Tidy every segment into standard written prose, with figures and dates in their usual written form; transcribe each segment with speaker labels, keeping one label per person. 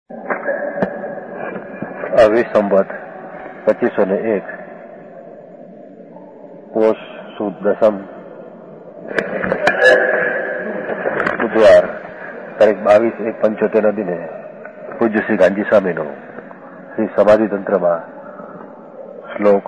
Speaker 1: સંવત 2501 પોષ સુદ દસમ બુધવાર તારીખ 22/1/75 દિને પૂજ્ય શ્રી ગાંધી સ્વામીનો શ્રી સમાધિ તંત્રમાં શ્લોક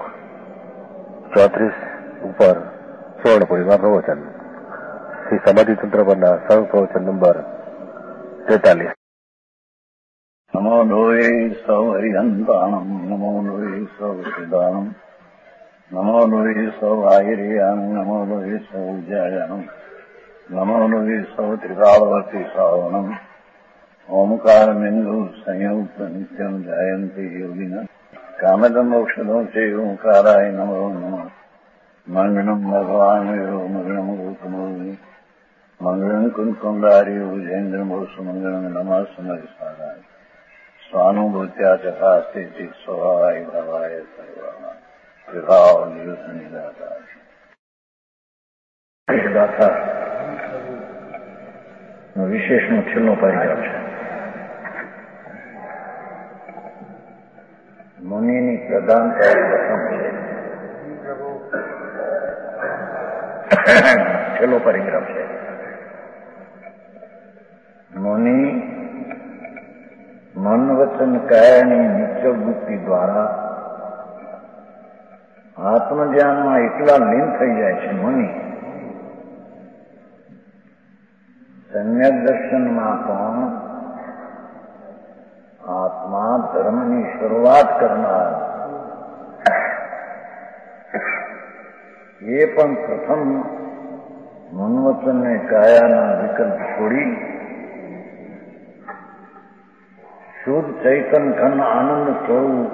Speaker 1: 34 ઉપર સુવર્ણ પૂર્ણિમા પ્રવચન શ્રી સમાધિ તંત્ર પરના સર્વ પ્રવચન નંબર 43.
Speaker 2: નમો લોહે સૌ હરિહંતાણમ નમો લોહે સૌ સિદ્ધાણમ નમો લોહે સૌ આહિર્યાન નમો લોહે સૌ જયાનમ નમો લોહે સૌ ત્રિકાળવર્તી શ્રાવણમ ઓમકારમેન્દુ સંયુક્ત નિત્યમ જાયંતી યોગિન કામદમ ઔષધો છે ઓંકારાય નમો નમઃ મંગળમ ભગવાન મંગળમ ગૌતમોની મંગળમ કુંકુંડારી વિજેન્દ્રમો સુમંગળમ નમઃ સમયસારાય સ્વાનુભૂત્યા ચકાસ્તે સ્વભાવાય ભાવાય સર્વા વિભાવ નિયુદ્ધની દાતા વિશેષનો છેલ્લો પરિચય છે. મુનિની પ્રધાનતા પ્રથમ છે. છેલ્લો પરિગ્રહ છે. મુનિ મન વચન કાયાની નિશ્ચળ વૃત્તિ દ્વારા આત્મધ્યાનમાં એટલા લીન થઈ જાય છે. મુનિ સમ્યક દર્શનમાં પણ આત્મા ધર્મની શરૂઆત કરનાર એ પણ પ્રથમ મન વચન ને કાયાના વિકલ્પ છોડી શુદ્ધ ચૈતન ઘન આનંદ સ્વરૂપ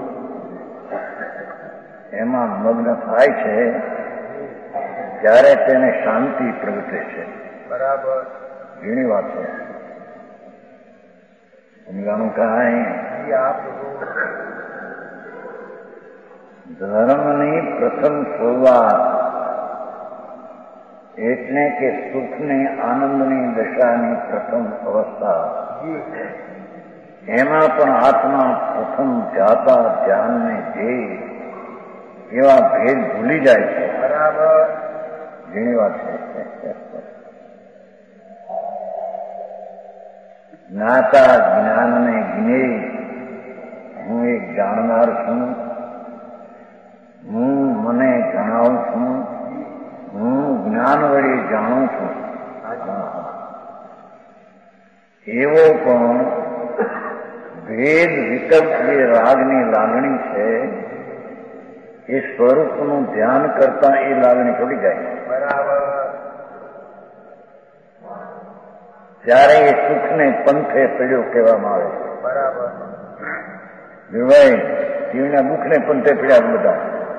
Speaker 2: એમાં મગ્ન થાય છે ત્યારે તેને શાંતિ પ્રગટે છે. બરાબર ઘણી વાત છે. સમજાણું કાંઈ ધર્મની પ્રથમ શરૂઆત એટલે કે સુખની આનંદની દશાની પ્રથમ અવસ્થા, એમાં પણ આત્મા પ્રથમ જાતા ધ્યાનને ધ્યેય એવા ભેદ ભૂલી જાય છે. બરાબર ઘણી વાત છે. જ્ઞાતા જ્ઞાનને જ્ઞેય હું એક જાણનાર છું, હું મને જણાવું છું, હું જ્ઞાન વડે જાણું છું. એવો પણ ભેદ વિકલ્પ જે રાગની લાગણી છે એ સ્વરૂપનું ધ્યાન કરતા એ લાગણી છોડી જાય. બરાબર ત્યારે એ સુખને પંથે પડ્યો કહેવામાં આવે. બરાબર ભાઈ જીવના દુઃખને પંથે પડ્યા બધા.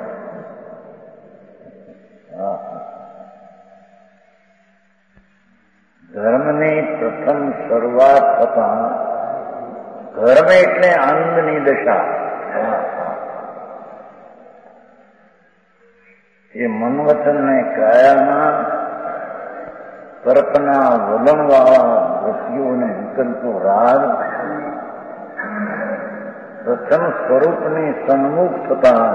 Speaker 2: ધર્મની પ્રથમ શરૂઆત થતા ધર્મ એટલે આનંદની દશા. એ મન વચન ને કાયાના તર્કના વલણવાળા વૃત્તિઓને વિકલ્પો રાગ પ્રથમ સ્વરૂપની સન્મુખ થતા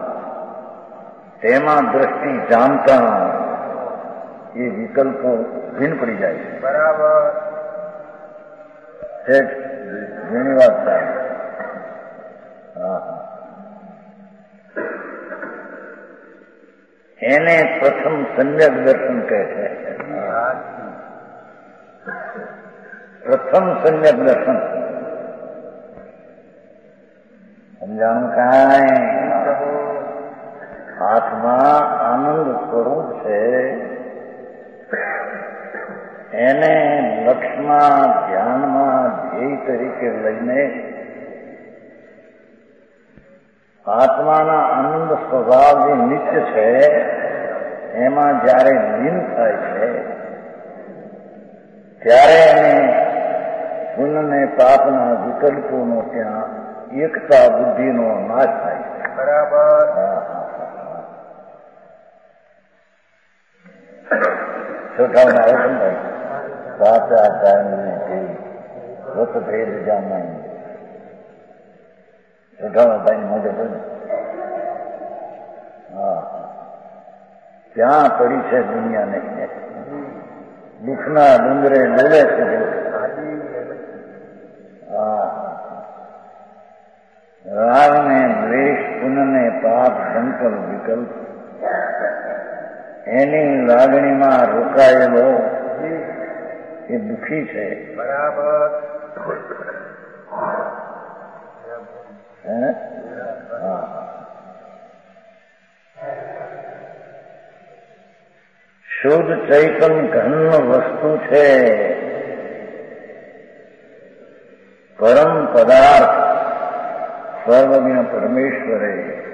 Speaker 2: તેમાં દ્રષ્ટિ જાણતા એ વિકલ્પો ભીન પડી જાય છે. બરાબર ઘણી વાત થાય. એને પ્રથમ સમ્યક દર્શન કહે છે. પ્રથમ સમ્યક દર્શન સમજાણું કાંઈ આત્મા આનંદ સ્વરૂપ છે. એને લક્ષ્યમાં ધ્યાનમાં ધ્યેય તરીકે લઈને આત્માના આનંદ સ્વભાવ જે નિત્ય છે એમાં જયારે લીન થાય છે ત્યારે એને પુણ્ય પાપના વિકલ્પોનો ત્યાં એકતા બુદ્ધિનો નાશ થાય છે. બરાબર છોટાઓના વચન સાચા કાયમને રત ભેદ જાનાય સુધારાભાઈ મોઢે બોલે હા ક્યાં પડી છે દુનિયાને દુઃખના ડુંગરે ડોલે છે રાગને દ્વેષ પુનને પાપ સંકલ્પ વિકલ્પ એની લાગણીમાં રોકાયેલો એ દુઃખી છે. બરાબર. શુદ્ધ ચૈતન ઘન વસ્તુ છે. પરમ પદાર્થ સર્વજ્ઞ પરમેશ્વરે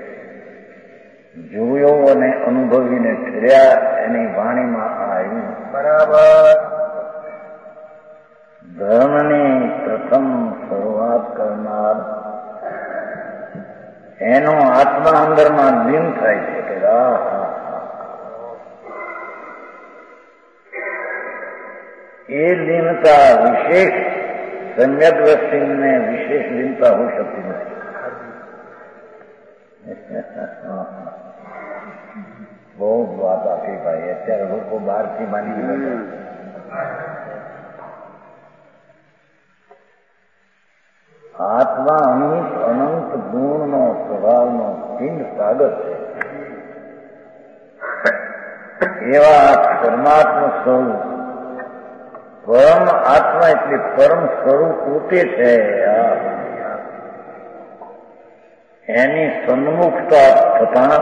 Speaker 2: જોયો અને અનુભવીને ઠર્યા એની વાણીમાં આવ્યું. બરાબર. ધર્મની પ્રથમ શરૂઆત કરનાર એનો આત્મા અંદરમાં લીન થાય છે કે એ લીનતા વિશેષ સમ્યક દ્રષ્ટિને વિશેષ લીનતા હોઈ શકતી નથી. બહુ જ વાત આપી ભાઈ. અત્યારે લોકો બહારથી માની ગયા. આત્મા અનંત ગુણનો સ્વભાવનો પિંડ સાગર છે. એવા પરમાત્મા સ્વરૂપ પરમ આત્મા એટલે પરમ સ્વરૂપ પોતે છે. એની સન્મુખતા થતા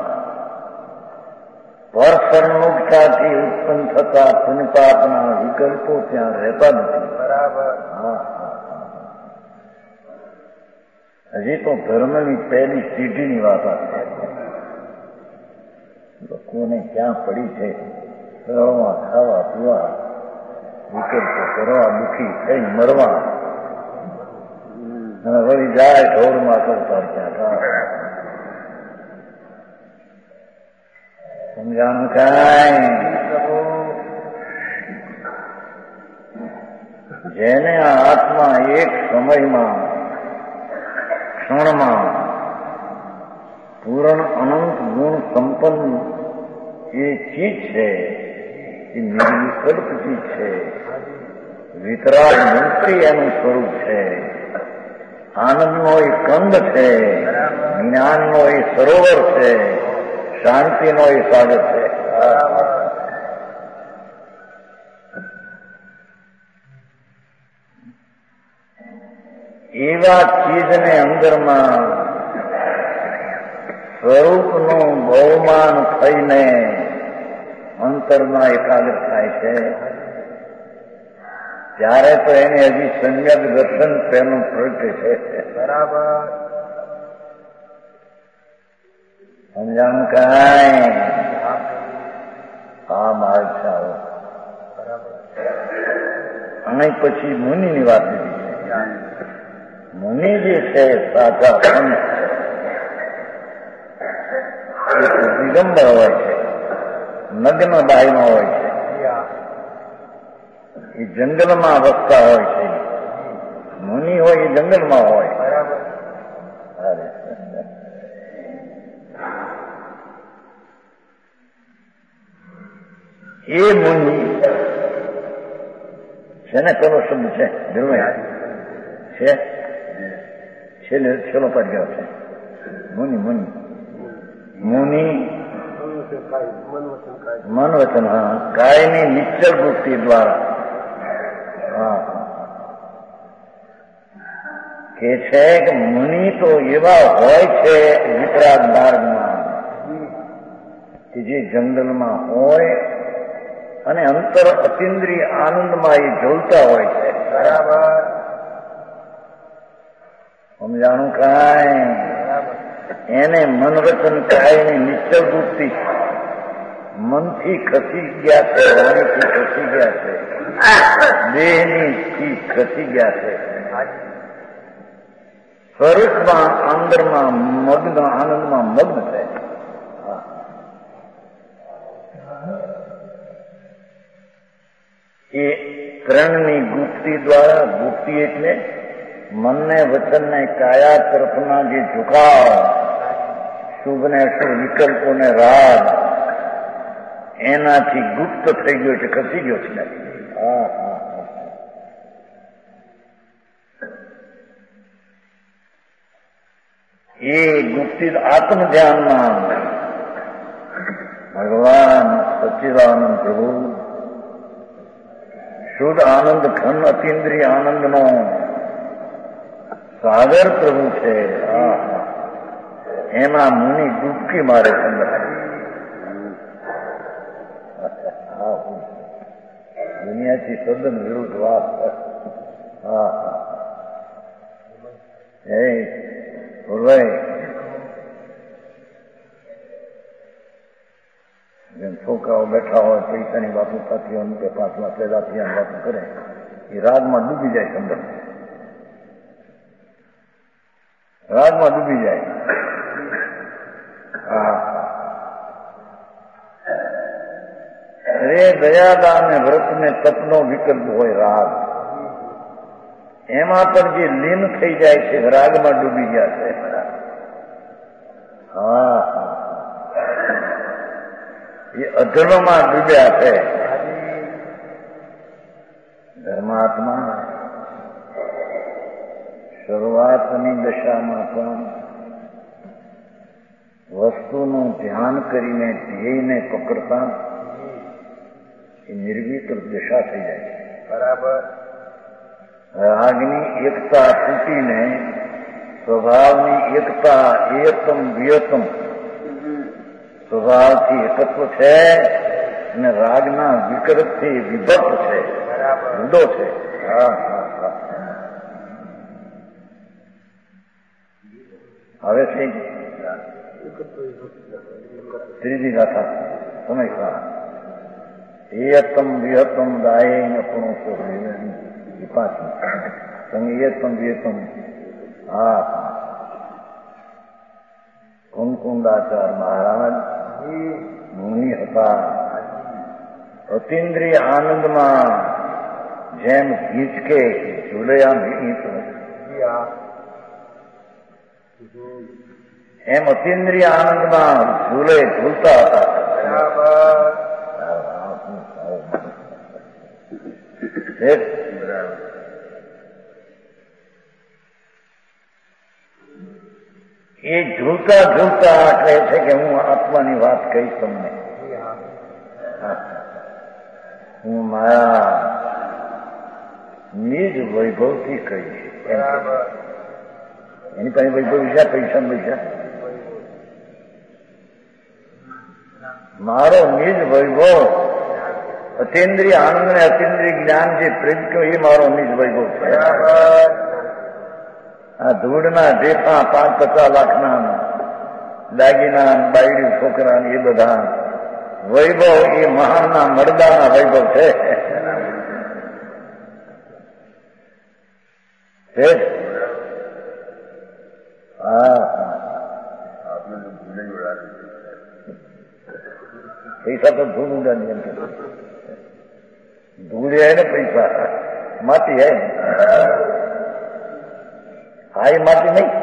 Speaker 2: પર સન્મુખતાથી ઉત્પન્ન થતા પુનપાપના વિકલ્પો ત્યાં રહેતા નથી. બરાબર. હજી તો ધર્મની પહેલી સીઢીની વાત છે. લોકોને ક્યાં પડી છે સરળમાં ખાવા પીવા વિકલ્પો કરવા દુઃખી થઈ મરવા અને વળી જાય ઢોરમાં કરતા ક્યાં સમજાણું કાંઈ. જેને આ આત્મા એક સમયમાં ક્ષણમાં પૂર્ણ અનંત ગુણ સંપન્ન એ ચીજ છે. એ નિર્વિકલ્પ ચીજ છે. વિતરાગ મંત્રી એનું સ્વરૂપ છે. આનંદનો એ કંદ છે. જ્ઞાનનો એ સરોવર છે. શાંતિનો એ સાગર છે. એવા ચીજને અંદરમાં સ્વરૂપનું બહુમાન થઈને અંતરમાં એકાગ્ર થાય છે. ત્યારે તો એને હજી સમ્યક દર્શન તેનું પ્રગટે છે. બરાબર. સમજાણું કાંઈ. આ માળખાઓ અને પછી મુનિની વાત લીધી છે. મુનિ જે છે સાચા સંત દિગંબર હોય છે, નગ્ન બાઈમાં હોય છે, એ જંગલમાં વસતા હોય છે. મુનિ હોય એ જંગલમાં હોય. એ મુનિ છે ને પેલો શબ્દ છે છે છેલ્લો પદ ગયો છે. મુનિ મુનિ મુનિ મન વચન કાયની નિશ્ચળ વૃત્તિ દ્વારા કે છે કે મુનિ તો એવા હોય છે વિતરાગ માર્ગમાં કે જે જંગલમાં હોય અને અંતર અતિન્દ્રિય આનંદમાં એ ઝૂલતા હોય છે. બરાબર. સમજાણું કાંઈ. એને મન વચન કાયની નિશ્ચળ વૃત્તિ મનથી ખસી ગયા છે, વાણીથી ખસી ગયા છે, દેહની ખસી ગયા છે. સ્વરૂપમાં અંદરમાં મગ્ન આનંદમાં મગ્ન છે. એ ત્રણની ગુપ્તિ દ્વારા, ગુપ્તિ એટલે मन ने वचन ने काया तरफना जे झुकाव शुभ ने અશુભ વિકલ્પોને રાગ એનાથી ગુપ્ત થઈ ગયો છે, ખસી ગયો છે. એ ગુપ્તિ આત્મ ધ્યાનમાં ભગવાન સચ્ચિદાનંદ પ્રભુ શુદ્ધ આનંદ ઘન અતિન્દ્રિય આનંદનો સાગર પ્રભુ છે. એમાં મુનિ ડૂબકી મારે છે. દુનિયાથી તદ્દન વિરુદ્ધ વાત. જેમ છોકરાઓ બેઠા હોય પૈસાની વાતો થતી હોય કે 5 લાખ પેદા થયા વાતો કરે, એ રાગમાં ડૂબી જાય. અંદર રાગમાં ડૂબી જાય. અરે દયાદાન ને વ્રત ને તપનો વિકલ્પ હોય રાગ, એમાં પણ જે લીન થઈ જાય છે, રાગમાં ડૂબી ગયા છે. એ અધર્મમાં ડૂબ્યા છે. ધર્માત્મા શરૂઆતની દશામાં પણ વસ્તુનું ધ્યાન કરીને ધ્યેયને પકડતા એ નિર્વિકલ્પ દશા થઈ જાય છે. બરાબર. રાગની એકતા તૂટીને સ્વભાવની એકતા એતમ વિયતમ સ્વભાવથી એકત્વ છે અને રાગના વિકલ્પથી વિભક્ત છે, જુદો છે. હવે છે ત્રીજી ગાથા સમય એતમ વિહતમ દાય આપણું પાછી સંગેતમ વિહતમ. કુંકુંદાચાર મહારાજ મુનિ હતા. અતિન્દ્રિય આનંદમાં જેમ હિંચકે ઝૂલયા એમ અતિન્દ્રિય આનંદમાં ઝૂલતા હતા. એ ઝૂલતા ઝૂલતા કહે છે કે હું આત્માની વાત કહીશ તમને. હું મારા નિજ વૈભવથી કહીશ. એની પાસે વૈભવ વિશે પૈસા પૈસા મારો નિજ વૈભવ અતિન્દ્રિય આનંદ ને અતિન્દ્રિય જ્ઞાન જે પ્રગટ્યો એ મારો નિજ વૈભવ છે. આ ધૂળના ઢેફા 5-50 લાખના દાગીના બાયડી છોકરા એ બધા વૈભવ એ મહાનના મરદાના વૈભવ છે. પૈસા તો ધૂળ ઉડાની એમ કે ધૂળ હે ને પૈસા માટી હે. હા, એ માટી નહીં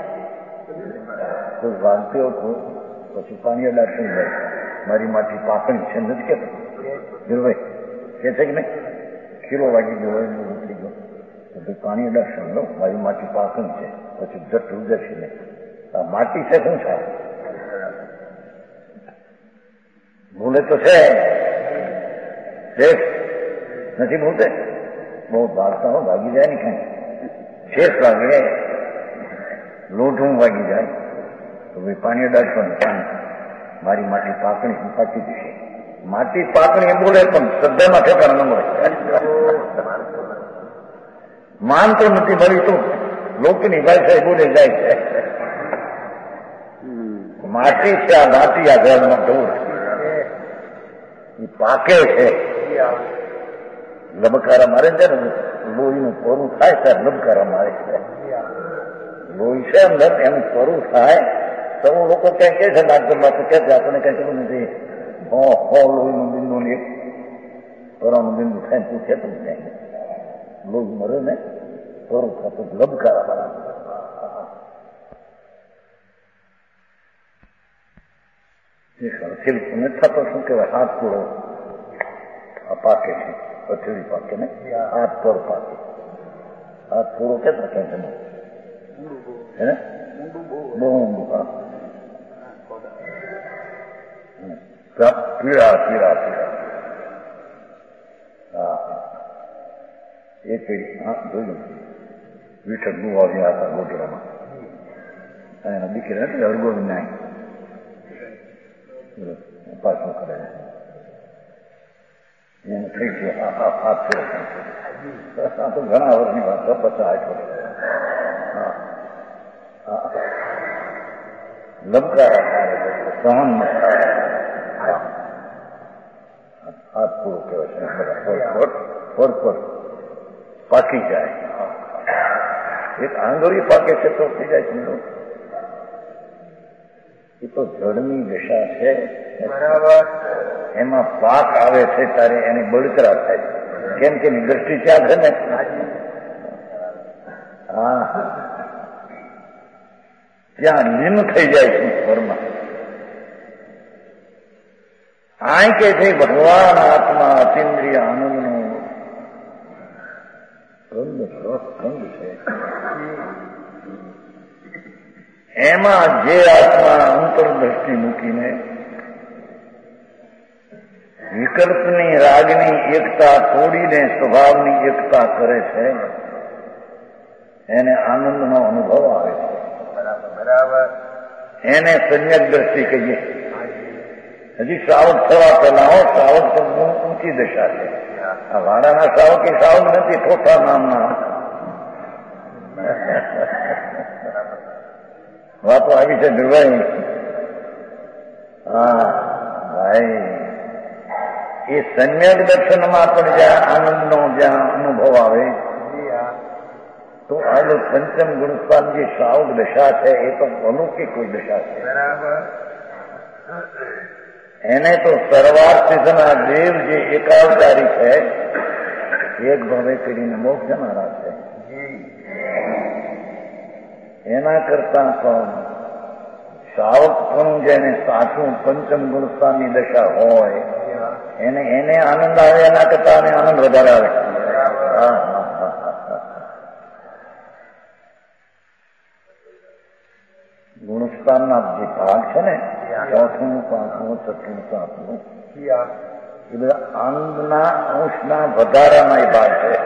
Speaker 2: તો વાંચતો હતો પછી પાણી અડાડતું જાય. મારી માટી પાકણી છે નથી કેતો ધીરુભાઈ કે છે કે નહીં? ખીરો વાગી ગયો હોય થઈ ગયો તો પાણી અડાડશે. મારી માટી પાકણી છે પછી જટ ઉજરશે નહીં. આ માટી છે શું છે? ભૂલે તો છે નથી ભૂલતે. બહુ ભાગતા હો ભાગી જાય ને કઈ શેષ વાગે લોઢું વાગી જાય તો ભાઈ પાણી અડાડશો ને પાણી મારી માટી પાકણી હું પાકી દઈશ. માટી પાકણી એ બોલે પણ શ્રદ્ધામાં ઠેકાણ ન મળે. માન તો નથી મળી તો લોકની ભાષા બોલે જાય છે. માટી છે આ માટી આ ઘરમાં ધૂળ એ પાકે છે. લબકારા મારે છે ને લોહીનું પોરું થાય ત્યારે લબકારા મારે છે. લોહી છે અંદર એનું પોરું થાય તો લોકો ક્યાં કે છે ડાક્ટરમાં તો કે છે આપણને કઈ ખબર નથી. લોહીનું બિંદુ ને એક પરાનું બિંદુ થાય તું છે તું ક્યાંય લોહી મરે ને સ્વરૂપ થતું લબકારા બરાબર. હથેળી નથી થતો, શું કહેવાય, હાથ પૂરો આ પાકે છે, હથેળી પાકે ને હાથ પર પાકે. હાથ પૂરો કેટલા કે તમે હે બહુ ઊંડું. પીળા પીળા પીળા. હા એ પેઢી હા જોયું. વિઠ્ઠલ ગુવાળિયા હતા ગોધરામાં, એના દીકરા એટલે હરગોવિંદ નાય ઉપાસનો કરે એને થઈ ગયો હાથ ફેરો. તો ઘણા વર્ષની વાત 50-60 વર્ષ. હા લબકારા સહન હાથ પૂરો કહેવાય પર પાકી જાય. એક આંગળી પાકે છે તો થઈ જાય છે. એ તો જળની દશા છે. બરાબર. એમાં પાક આવે છે ત્યારે એની બળતરા થાય, કેમ કે એની દ્રષ્ટિ ત્યાં છે ને. હા ત્યાં લીન થઈ જાય છે સ્વરમાં. આ કે છે ભગવાન આત્મા અતિન્દ્રિય આનંદનો સ્કંદ છે. એમાં જે આત્મા અંતરદ્રષ્ટિ મૂકીને વિકલ્પની રાગની એકતા તોડીને સ્વભાવની એકતા કરે છે એને આનંદનો અનુભવ આવે છે. બરાબર. એને સમ્યક દ્રષ્ટિ કહીએ. હજી શ્રાવક થવા પહેલા શ્રાવક તો ઊંચી દશા છે. આ વાડાના શ્રાવક એ શ્રાવક નથી, ઠોઠા નામના. વાતો આવી છે ધ્રુવાઈ. હા ભાઈ એ સમ્યક દર્શનમાં પણ જ્યાં આનંદનો જ્યાં અનુભવ આવે તો આ પંચમ ગુણસ્થાન જે શ્રાવક દશા છે એ તો અલૌકિક કોઈ દશા છે. બરાબર. એને તો સર્વાર્થના દેવ જે એકાવતારી છે એક ભવે કરીને મોક્ષ જનારા છે. એના કરતા પણ શ્રાવક પણ જેને સાચું પંચમ ગુણસ્થાનની દશા હોય એને આનંદ આવે, એના કરતા આનંદ વધારે આવે. ગુણસ્થાનના જે ભાગ છે ને 4થું 5મું 6મું 7મું એ બધા આનંદના અંશના વધારાના એ ભાગ છે.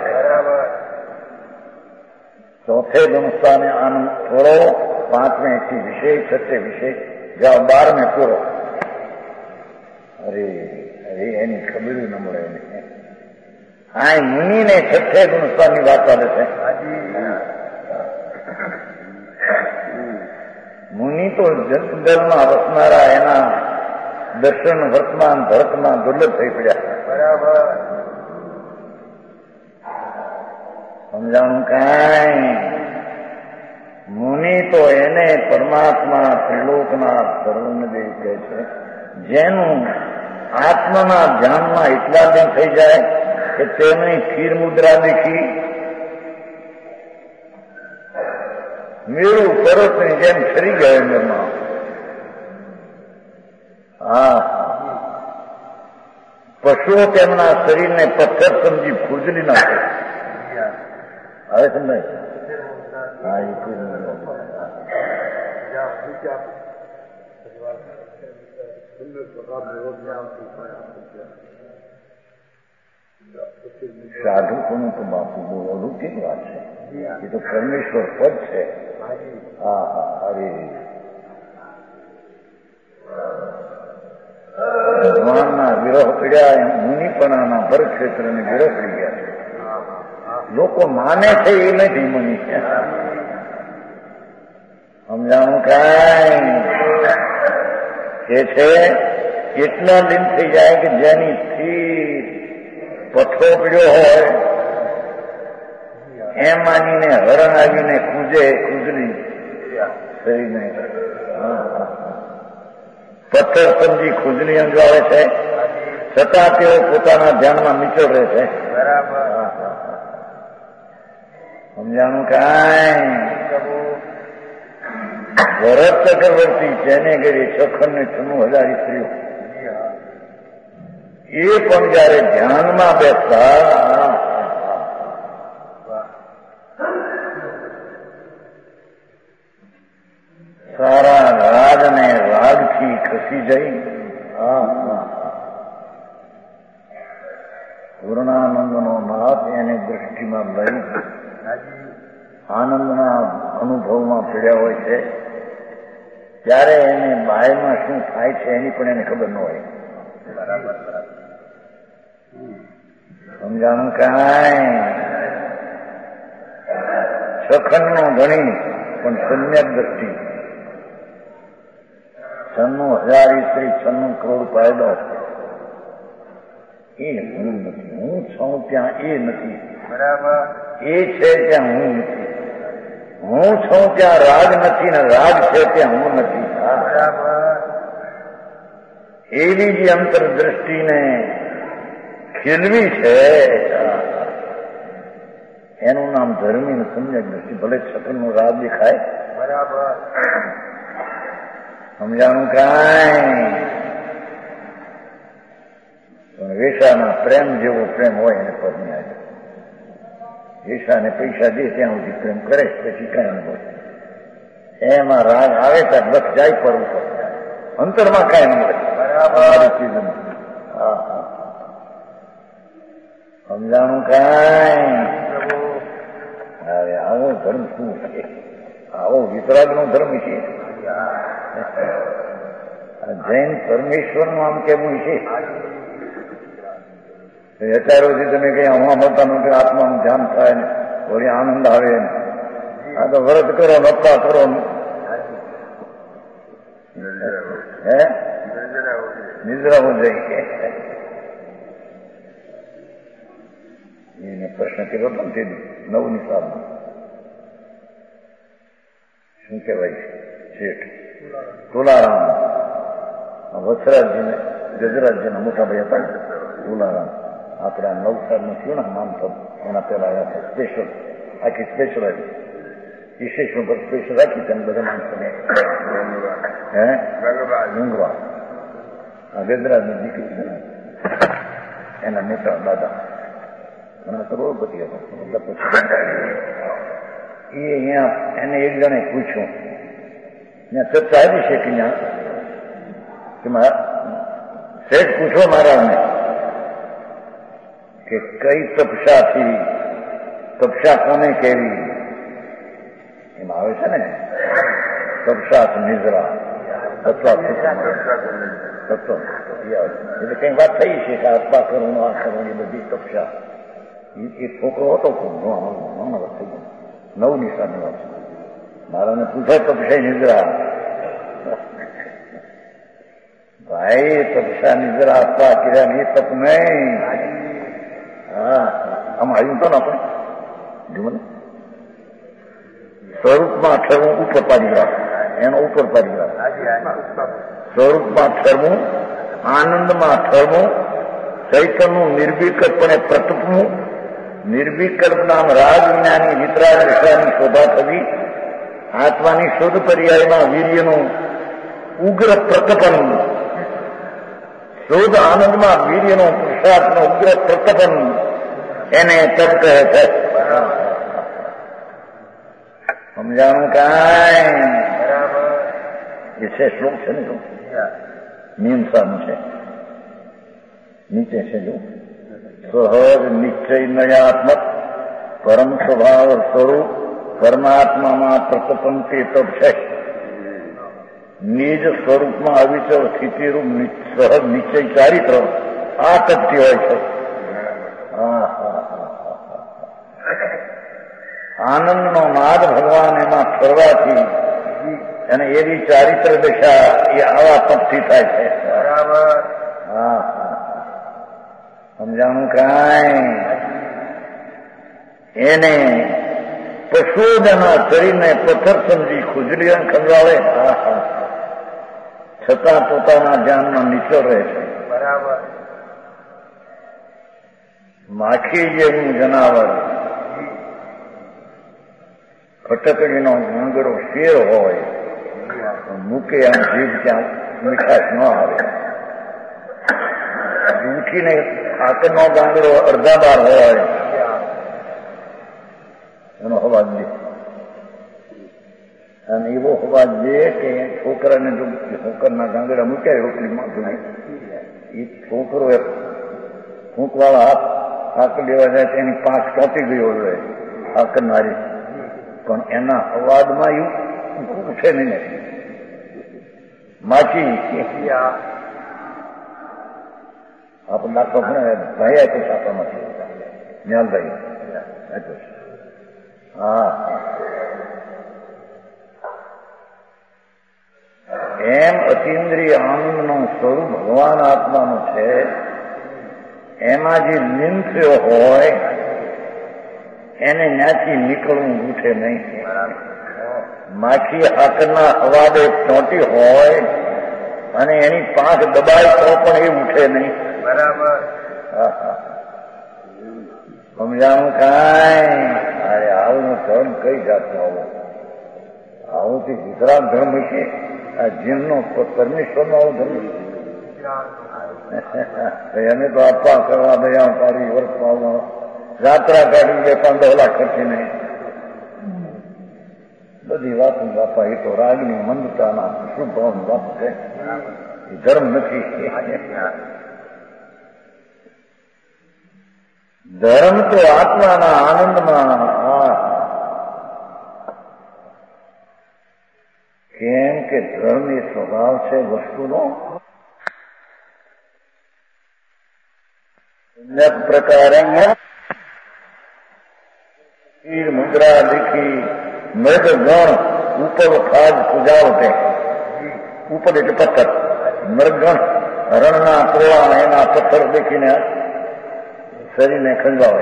Speaker 2: ચોથે ગુણસ્થાને આનંદ થોડો, 5મે એકથી વિશેષ, 6 વિશેષ, જ્યાં 12મે પૂરો. અરે અરે એની ખબર ન મળે એને. આ મુનિને 6થે ગુણસ્થાનની વાત ચાલે છે. મુનિ તો જંગલમાં વસનારા એના દર્શન વર્તમાન ભરતમાં દુર્લભ થઈ પડ્યા. બરાબર. સમજાણું કાંઈ? મુનિ તો એને પરમાત્મા ત્રિલોકના સર્વદેવ કહે છે, જેનું આત્માના ધ્યાનમાં એટલા દિન થઈ જાય કે તેની ખીર મુદ્રા દેખી મેળું તરતની જેમ ફરી ગયા અંદરમાં. હા પશુઓ તેમના શરીરને પથ્થર સમજી ખુજલી નાખે. હવે સમજાય? હા એ સાધુ કોનું તો બાપુ બહુ અલૌકિક વાત છે. એ તો પરમેશ્વર પદ છે. હા હા અરે ભગવાનના વિરહ પીડ્યા, મુનિપણાના ભર ક્ષેત્રને વિરહ પડી ગયા છે. લોકો માને છે એ નથી મુનિ. સમજાણું કાંઈ? એ છે એટલા દિન થઈ જાય કે જેની થી પથ્થરો પીડ્યો હોય એમ માનીને હરણ આવીને ખુજલી શરીરને પથ્થર સમજી ખુજલી અંજવાળે છે, છતાં તેઓ પોતાના ધ્યાનમાં નીચળ રહે છે. બરાબર. સમજાણું કાંઈ? ભરત ચક્રવર્તી જેને ઘરે 6 ને 96,000 સ્ત્રીઓ, એ પણ જયારે ધ્યાનમાં બેસતા સારા રાજને રાગથી ખસી જઈ પૂર્ણાનંદનો નાથ એને દૃષ્ટિમાં લઈ આનંદના અનુભવમાં પડ્યા હોય છે, ત્યારે એને બાયમાં શું થાય છે એની પણ એને ખબર ન હોય. સમજાણું કાંઈ? 6 ધણી પણ સમ્યક દ્રષ્ટિ, 96,000 સ્ત્રી, 96 કરોડ પાયદો. એ હું નથી, હું છું ત્યાં એ નથી, બરાબર. એ છે ત્યાં હું નથી, હું છું ત્યાં રાગ નથી ને રાગ છે ત્યાં હું નથી, બરાબર. એવી જ અંતરદ્રષ્ટિને ખીલવી છે, એનું નામ ધર્મી સમ્યક દ્રષ્ટિ. ભલે 6 રાગ દેખાય, બરાબર. સમજાણું કાંઈ? પણ વેશાના પ્રેમ જેવો પ્રેમ હોય એને પરની આવે. વેશાને પૈસા દે ત્યાં સુધી પ્રેમ કરે, પછી કાંઈ ન હોય. એમાં રાગ આવે ત્યાં બસ જાય પર ઉપર, અંતરમાં કાંઈ ન મળે, બરાબર. સમજાણું કાંઈ? હવે આવો ધર્મ શું છે? આવો વિતરાગનો ધર્મ છે. જૈન પરમેશ્વરનું આમ કેવું છે? અત્યાર સુધી તમે કઈ હવા મળતા નથી, આત્માનું ધ્યાન થાય ને વળી આનંદ આવે ને. આ તો વ્રત કરો, નફા કરો, હે નિદ્રાઓ જઈ. એને પ્રશ્ન કર્યો હતો ને નવની સાલમાં, શું કહેવાય શેઠ તુલારામ, વત્સરાજજીને ગજરાજજીના મોટા ભાઈ હતા ને તુલારામ, આપણા નવસારનું થયું ને માનસર, એના પેલા આવ્યા છે સ્પેશિયલ, આખી સ્પેશિયલ આવી વિશેષણ પર સ્પેશિયલ રાખી છે બધા માણસોને. હે ડુંગરા આ ગજરાજની દીકરી, એના મોટા દાદા ઘણા કરોડપતિ હતા. મતલબ પછી એ અહીંયા એને એક જણે પૂછ્યું, ત્યાં ચર્ચા આવી છે કે ત્યાં શેઠ પૂછો મહારાજને કે કઈ તપસ્યાથી, તપસ્યા કોને કેવી? એમાં આવે છે ને તપસ્યા નિદ્રા, તત્વ એટલે કઈ વાત થઈ છે કે આત્મા કરવું, આ કરવું, એ બધી તપસ્યા. એ છોકરો હતો ખૂબ નાનો વાત થઈ ગયો, 9ની સામે વાત. મારાને પૂછાય તપસ્યા નિદ્રા, ભાઈ તપસ્યા નિદ્રા આત્મા કર્યા ની તપ નહીં. હા આમ આવ્યું તો ને આપણે જુઓ ને, સ્વરૂપમાં ઠરવું ઉપર પાડી ગયા, એનો ઉપર પાડી ગયા. સ્વરૂપમાં ઠરવું, આનંદમાં ઠરવું, ચૈતન્યનું નિર્વિકલ્પણે પ્રતપવું, નિર્વિકલ્પ નામ રાગ વિનાની વિતરાગ વિષયની શોભા થવી, આત્માની શુદ્ધ પર્યાયમાં વીર્યનું ઉગ્ર પ્રતપન, શુદ્ધ આનંદમાં વીર્યનું પુરુષાર્થનું ઉગ્ર પ્રતપન, એને તપ કહે છે. સમજાણું કાંઈ? બરાબર. એ છે શ્લોક છે ને, જો મીમાંસાનું છે, નીચે છે જો સહજ નિશ્ચય નયાત્મક પરમ સ્વભાવ સ્વરૂપ પરમાત્મામાં પ્રતપન તે તપ છે. નિજ સ્વરૂપમાં અવિચળ સ્થિતિરૂપ સહજ નિશ્ચય ચારિત્ર આ તપતી હોય છે. આનંદનો નાદ ભગવાન એમાં ફરવાથી અને એવી ચારિત્ર દશા એ આવા તપથી થાય છે. બરાબર. હા સમજાણું કાંઈ? એને પશુઓના શરીરને પથ્થર સમજી ખુજલી ખંડવાળે, છતાં પોતાના ધ્યાનમાં નીચો રહે છે. બરાબર. માખી જેવું જનાવર ફટકડીનો ગાંગડો શેર હોય મૂકે આમ જીભ ત્યાં મીઠાશ ન આવે. ઉઠીને આકરનો ગાંગડો અડધા બાર હોય એનો અવાજ દે. અને એવો અવાજ દે કે છોકરાને જો છોકરના ગાંગડા મૂક્યા રોટલીમાં એ છોકરો ફૂંકવાળા હાથ હાથ લેવા જાય એની પાંચ ચોંટી ગયો હોય હાકરનારી, પણ એના અવાજમાં એવું ઉઠે નહીં ને. માછી આપણે દાખલો ભાઈ આપ્યો છાપામાંથી ન્યાલભાઈ આપ્યો. હા, એમ અતિન્દ્રિય આનંદનું સ્વરૂપ ભગવાન આત્માનું છે. એમાં જે લીન થયો હોય એને ત્યાંથી નીકળવું ઉઠે નહીં. માખી હાકરના અવાજે ચોંટી હોય અને એની પાંખ દબાય તો પણ એ ઉઠે નહીં. બરાબર. સમજાણું કાંઈ? અરે આવું ધર્મ કઈ જાતનો આવો આવું થી ગુજરાત ધર્મ છે. આ જીવનો પરમેશ્વરનો આવો ધર્મ એને તો આપવા કરવા દયા તારી વર્ષમાં યાત્રા કાઢી બે 15 લાખ ખર્ચી નહીં. બધી વાતો બાપા એ તો રાગની મંદતાના શુભાવની વાત છે. એ ધર્મ નથી. ધર્મ તો આત્માના આનંદમાં. કેમ કે ધર્મ એ સ્વભાવ છે વસ્તુનો. પ્રકારે મુદ્રા દેખી મૃગ ગણ ઉપર ખાજ પૂજાવટે. ઉપર એટલે પથ્થર. મૃગગણ રણના ટોળા એના પથ્થર દેખીને શરીરને ખંજાવે.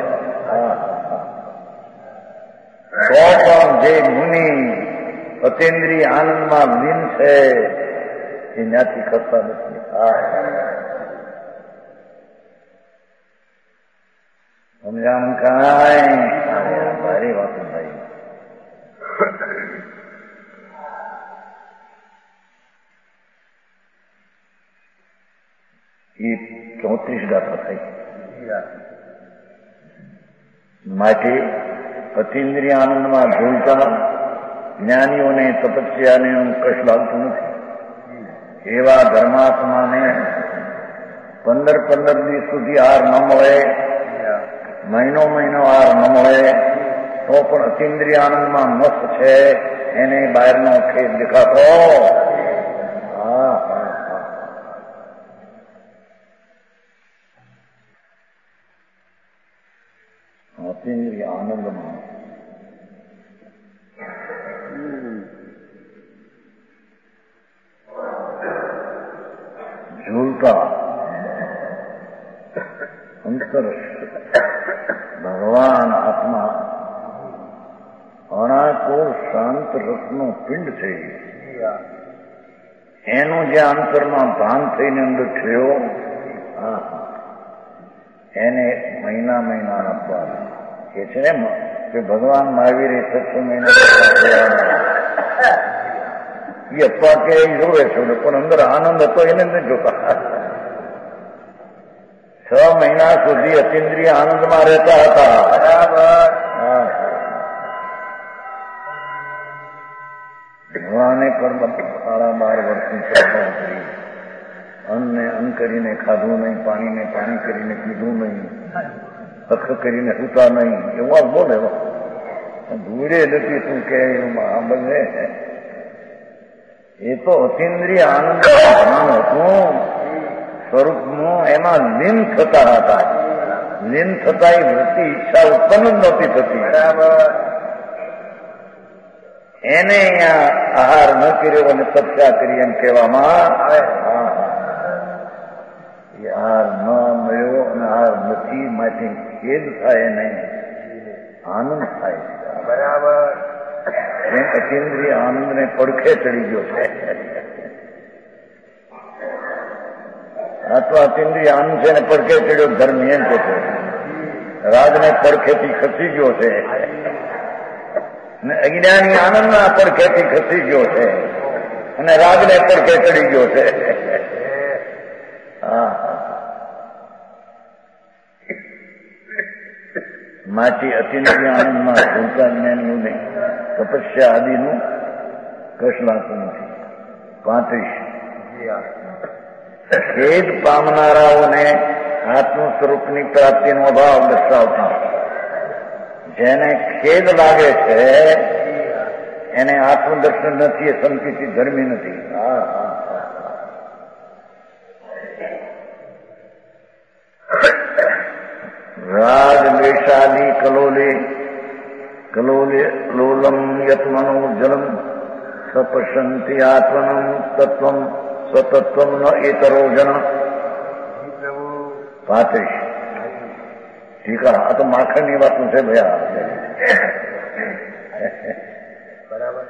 Speaker 2: તો પણ જે મુનિ અતિન્દ્રિય આનંદમાં લીન છે એ જ્ઞાતિ કરતા નથી. સમજાણ કાંઈ? મારી વાત ભાઈ એ 34 ગાથા થઈ. માટે અતિન્દ્રિય આનંદમાં ઝૂલતા જ્ઞાનીઓને તપસ્યાને કશ લાગતું નથી. એવા ધર્માત્માને 15 દિવસ સુધી આહાર ન મળે, મહિનો આહાર ન મળે તો પણ અતિન્દ્રિય આનંદમાં મસ્ત છે. એને બહારનો ખેદ દેખાતો. અતિન્દ્રિય આનંદમાં ઝૂલતા અંતર ભગવાન આત્મા અણાકોર શાંત રસનો પિંડ છે. એનું જે અંતરમાં ભાન થઈને અંદર થયો એને મહિના આપવા કે છે ને કે ભગવાન મહાવીરે 6 મહિના એ અપવા કે જોવે છે પણ અંદર આનંદ હતો એને નથી જોતા. 6 મહિના સુધી અતિન્દ્રિય આનંદમાં રહેતા હતા. બરાબર. ભગવાને પણ 12.5 વર્ષની ચર્ચા કરી. અન્નને અન્ન કરીને ખાધું નહીં, પાણીને પાણી કરીને પીધું નહીં, હક કરીને સૂતા નહીં. એવા બોલે ધૂળે નથી શું કે બને. એ તો અતિન્દ્રિય આનંદ હતું સ્વરૂપનું. એમાં લીન થતા હતા. લીન થતા એ વૃત્તિ ઈચ્છા ઉત્પન્ન જ નહોતી થતી. બરાબર. એને અહીંયા આહાર ન કર્યો અને તપસ્યા કરી એમ કહેવામાં આવે. આહાર ન મળ્યો અને આહાર નથી માટે ખેદ થાય નહીં, આનંદ થાય. બરાબર. અતિન્દ્રિય આનંદને પડખે ચડી ગયો છે. અથવા અતિન્દ્રિય આનંદ છે ને પડખે ચડ્યો ધર્મ એમ કે છે. રાજને પડખેથી ખસી ગયો છે અને અજ્ઞાની આનંદના પડખેથી ખસી ગયો છે અને રાગને પડખે ચડી ગયો છે. માથી અતિનવી આનંદમાં ભૂલતા જ્ઞાનીઓને તપસ્યા આદિનું કશ લાગતું નથી. 35 ખેદ પામનારાઓને આત્મ સ્વરૂપની પ્રાપ્તિનો અભાવ દર્શાવતા. જેને ખેદ લાગે છે એને આત્મદર્શન નથી, એ સંકિતી ધર્મી નથી. રાગ દ્વેષાદિ કલોલે લોલમ યત્મનો જલમ સપશંતિ આત્મનમ તત્વમ સ્વતત્વમ ન એતરો જન. 35 ઠીક. આ તો માખણની વાતનું છે ભયા. બરાબર.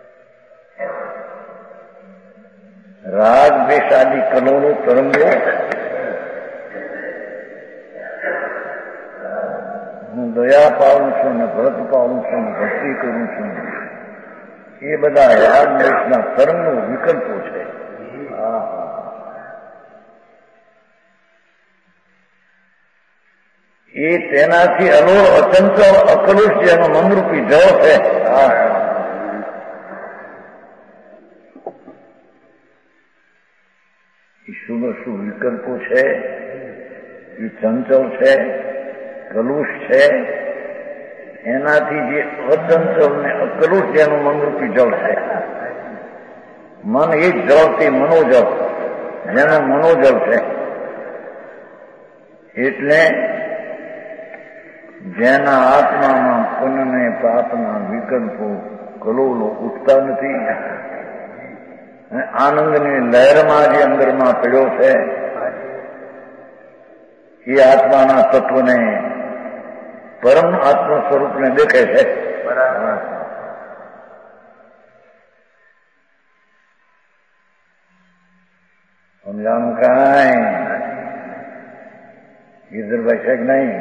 Speaker 2: રાગ દ્વેષાદિ કલોલો તરંગો હું દયા પાડું છું ને વ્રત પાડું છું ને ભક્તિ કરું છું, એ બધા રાગ દ્વેષના તરંગો વિકલ્પો છે. એ તેનાથી અલોળ અચંચળ અકલુષ જેનો મનરૂપી જળ છે. એ શુભ શુભ વિકલ્પો છે, એ ચંચળ છે, કલુષ છે. એનાથી જે અચંચળ ને અકલુષ જેનું મનરૂપી જળ છે, મન એ જ જળ તે મનોજળ, જેનું મનોજળ છે. એટલે જેના આત્મામાં પુનઃને પાપના વિકલ્પો કલોલો ઉઠતા નથી, આનંદની લહેરમાં જે અંદરમાં પડ્યો છે, એ આત્માના તત્વને પરમ આત્મ સ્વરૂપને દેખે છે. સમજાણું કાંઈ ગિરધરભાઈ છે કે નહીં?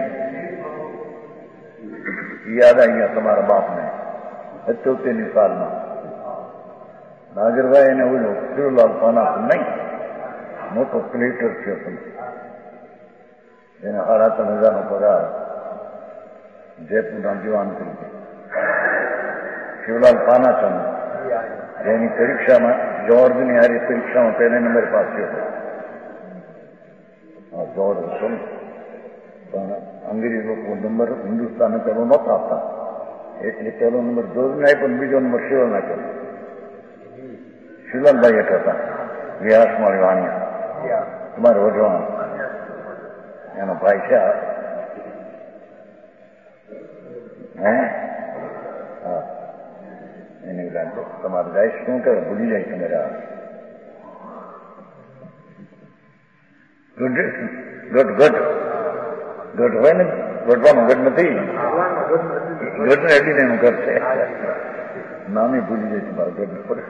Speaker 2: યાદ આવી ગયા તમારા બાપને 78ની સાલમાં. નાગરભાઈ એને ઓલો શિવલાલ પાના નહીં, મોટો ક્રિએટર છે, એને 3,500 પગાર જયપુરના દિવાન તરીકે. શિવલાલ પાનાચંદ જેની પરીક્ષામાં જોર્જની હારી પરીક્ષામાં પહેલા નંબર પાસ થયો હતો. જોર્જ હતો પણ અંગ્રેજી લોકો નંબર હિન્દુસ્તાનને પહેલો નહોતા આપતા, એટલે પહેલો નંબર જોર્જને આપ્યો પણ બીજો નંબર શિવલાલ આપ્યો. શિવલાલભાઈ એક હતા વિહાસમાળી વાણિયા, તમારે વધવાનું એનો ભાઈ છે. હા, એની ગાંધો તમારે જાય શું કરે ભૂલી જાય તમારે. ગઢ હોય ને, ગઢવાનું ગઢ નથી, ગઢને અડીને એનું ઘર છે. નામે ભૂલી જાય તમારે ગઢ પર.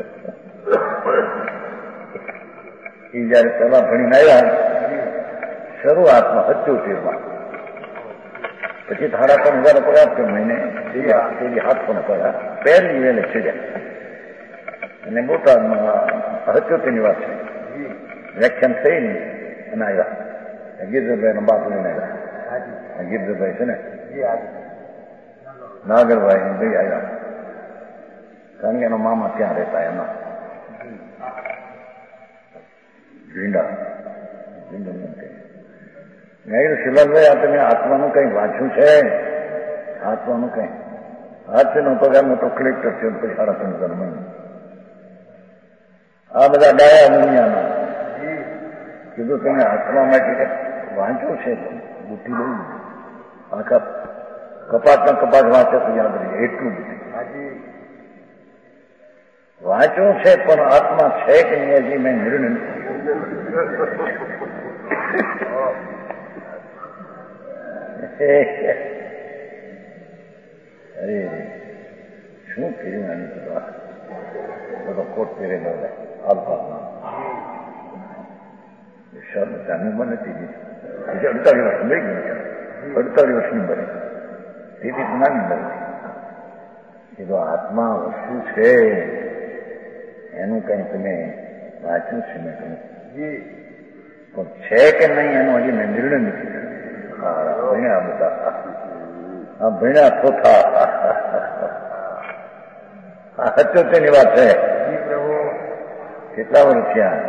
Speaker 2: એ જયારે પહેલા ભણીને આવ્યા શરૂઆતમાં 77માં, પછી 3,500 પગાર કે મહિને 700 પગાર પહેલી વેલે ચડ્યા. અને બોટાદમાં 78ની વાત છે, વ્યાખ્યાન થઈ ને અને આવ્યા. ગિરધરભાઈનો બાપ લઈને આવ્યા. ગિરધરભાઈ છે ને, નાગરભાઈ ભાઈ આવ્યા, કારણ કે એનો મામા ત્યાં રહેતા એમાં ભીંડા. શિવલાલભાઈ, આ તમે આત્માનું કઈ વાંચ્યું છે? આત્માનું કઈ હાથનો પગાર મોટો કલેક્ટર છે, પછી 3,500 મહિને. આ બધા ડાયા દુનિયાના કીધું તમે આત્મા માટે વાંચ્યું છે? બુદ્ધિ બહુ આખા કપાટના કપાટ વાંચે તો યાદ રહે એટલું બુદ્ધિ વાંચ્યું છે, પણ આત્મા છે કે નહીં હજી મેં નિર્ણય અરે શું કર્યું આની બધો કોટ પહેરેલો આલ્ફા શબ્દ જાનવમાં નથી દીધું. 48 વર્ષ મળી ગયું, 48 વર્ષની બને તેથી નાની બને. એ તો આત્મા વસ્તુ છે એનું કંઈ તમે વાંચ્યું છે મેં કહ્યું પણ છે કે નહીં એનો હજી મેં નિર્ણય નથી કર્યો. ભણ્યા બધા આ ભણ્યા ચોથા આ 77 ની વાત છે. કેટલા વર્ષ થયા?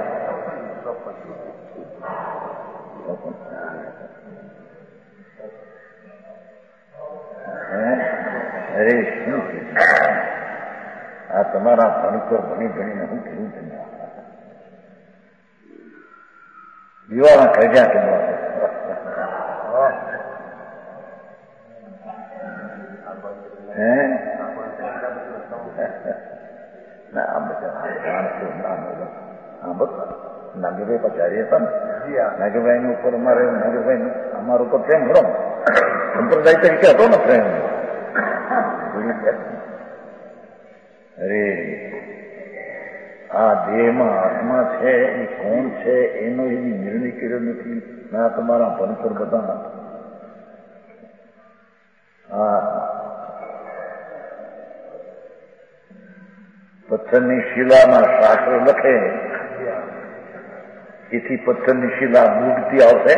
Speaker 2: અરે શું આ તમારા ભણતર ભણી ભણીને હું કેવું તમે દીવાના કજ્યા તમારે ના આ બધા માણસો નાગીભાઈ પચારી હતા ને નાગીભાઈ ની ઉપર અમારે નાગીભાઈ અમારા ઉપર પ્રેમ ખરો સંપ્રદાય તરીકે હતો ને પ્રેમ. અરે આ દેહમાં આત્મા છે એ કોણ છે એનો એવી નિર્ણય કર્યો નથી. ના તમારા ભણતર બધા પથ્થરની શિલાના શાસ્ત્રો લખે એથી પથ્થરની શિલા બુડતી આવશે,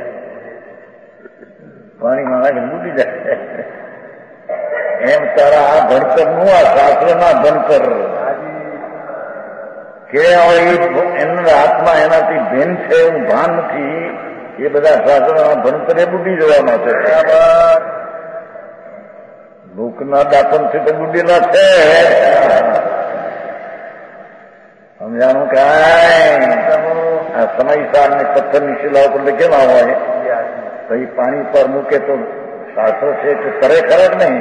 Speaker 2: પાણીમાં નાખી બુડી જાય. એમ તારા આ ભણતર નું આ શાસ્ત્રના ભણતર કે એનો આત્મા એનાથી ભિન્ન છે એવું ભાન નથી. એ બધા શાસ્ત્રના ભણતર એ બુડી જવાના છે. લોકના દાપનથી તો બુડેલા છે. સમજાણું કે આ સમયસાર ને પથ્થરની શિલા ઉપર લખેલા હોય તો એ પાણી પર મૂકે તો શાસ્ત્ર છે કે કરે ખરે જ નહીં.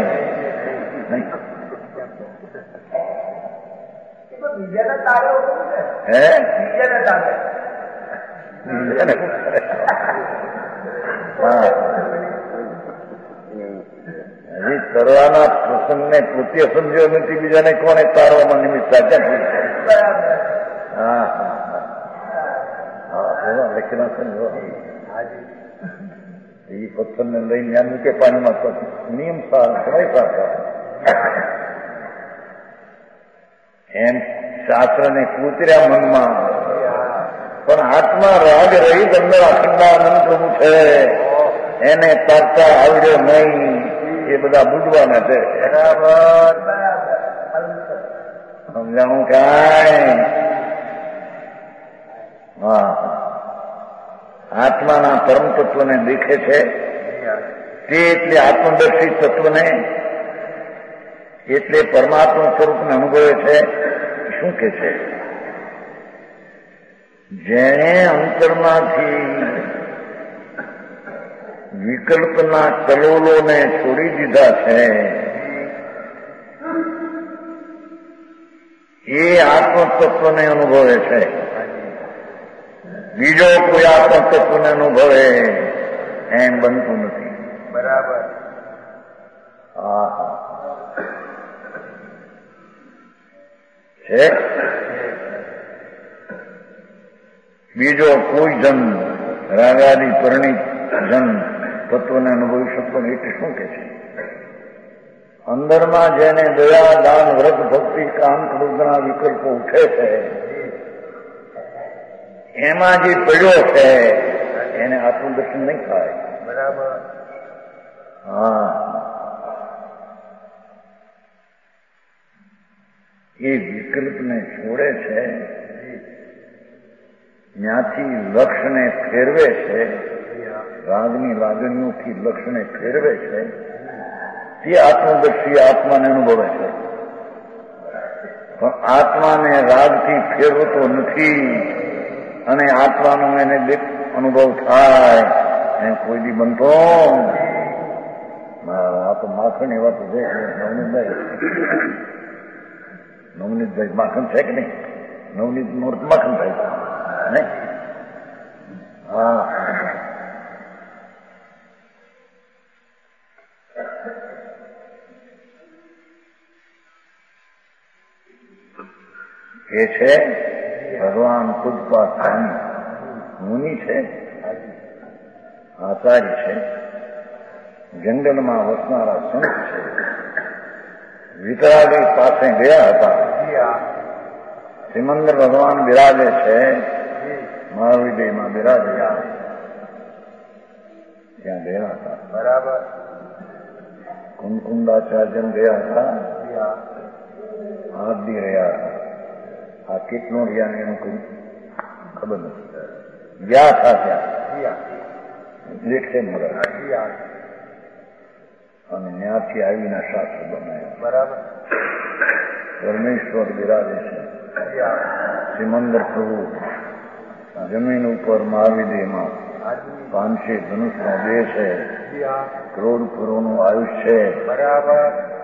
Speaker 2: હજી તરવાના પ્રસંગને કૃત્ય સમજ્યો નથી, બીજાને કોને તારવામાં નિમિત્ત સાચા. હા લખેલા છે એ પથ્થરને લઈને ત્યાં મૂકે પાણીમાં નિયમ સાર સમય સાર એમ શાસ્ત્રને કૂતર્યા મનમાં. પણ આત્મા રાગ રહી અંદર અખંડાનંદ પ્રભુ છે એને તરતા આવડ્યો નહીં. એ બધા બુજવાના છે. સમજાણું કાંઈ? હા આત્માના પરમ તત્વને દેખે છે તે એટલે આત્મદર્શી તત્વને એટલે પરમાત્મા સ્વરૂપને અનુભવે છે. શું કે છે? જેણે અંતરમાંથી વિકલ્પના કલોલોને છોડી દીધા છે એ આત્મતત્વને અનુભવે છે. બીજો કોઈ આત્મતત્વને અનુભવે એમ બનતું નથી. બરાબર. હા છે. બીજો કોઈ જન રાગાદી પરિણીત જન તત્વને અનુભવી શકતો નહીં. એટલે શું કે છે? અંદરમાં જેને દયા દાન વ્રત ભક્તિ કામ ક્રોધના વિકલ્પો ઉઠે છે એમાં જે પડ્યો છે એને આત્મદર્શન નહીં થાય. બરાબર. હા એ વિકલ્પને છોડે છે ત્યાંથી લક્ષ્યને ફેરવે છે. રાગની લાગણીઓથી લક્ષ્યને ફેરવે છે તે આત્મદર્શી આત્માને અનુભવે છે. પણ આત્માને રાગથી ફેરવતો નથી અને આત્માનો એને અનુભવ થાય એમ કોઈ દી બનતો. આ તો માખણ એવા તો છે નવનીતભાઈ માખણ છે કે નહીં? નવનીત મૂર્ત માખણ થાય ને? હા એ છે ભગવાન પૂજપાદ સ્વામી મુનિ છે, આચાર્ય છે, જંગલમાં વસનારા સંત છે, વિતરાગી પાસે ગયા હતા. સિમંદર ભગવાન બિરાજે છે, મહાવિદયમાં બિરાજ્યા, ત્યાં ગયા હતા.
Speaker 1: બરાબર.
Speaker 2: કુંકુંડાચાર્ય ગયા હતા, હાથ દી રહ્યા હતા. આ કેટલો રહ્યા ને એનું કઈ ખબર નથી. ગયા હતા ત્યાં લેખે મળ્યા અને ત્યાંથી આવીને શાસ્ત્ર બનાવ્યા.
Speaker 1: બરાબર.
Speaker 2: પરમેશ્વર બિરાજે છે, સિમંદર પ્રભુ જમીન ઉપર મહાવિદયમાં 500 ધનુષનો દેહ છે, કરોડ કરોડનું આયુષ્ય છે.
Speaker 1: બરાબર.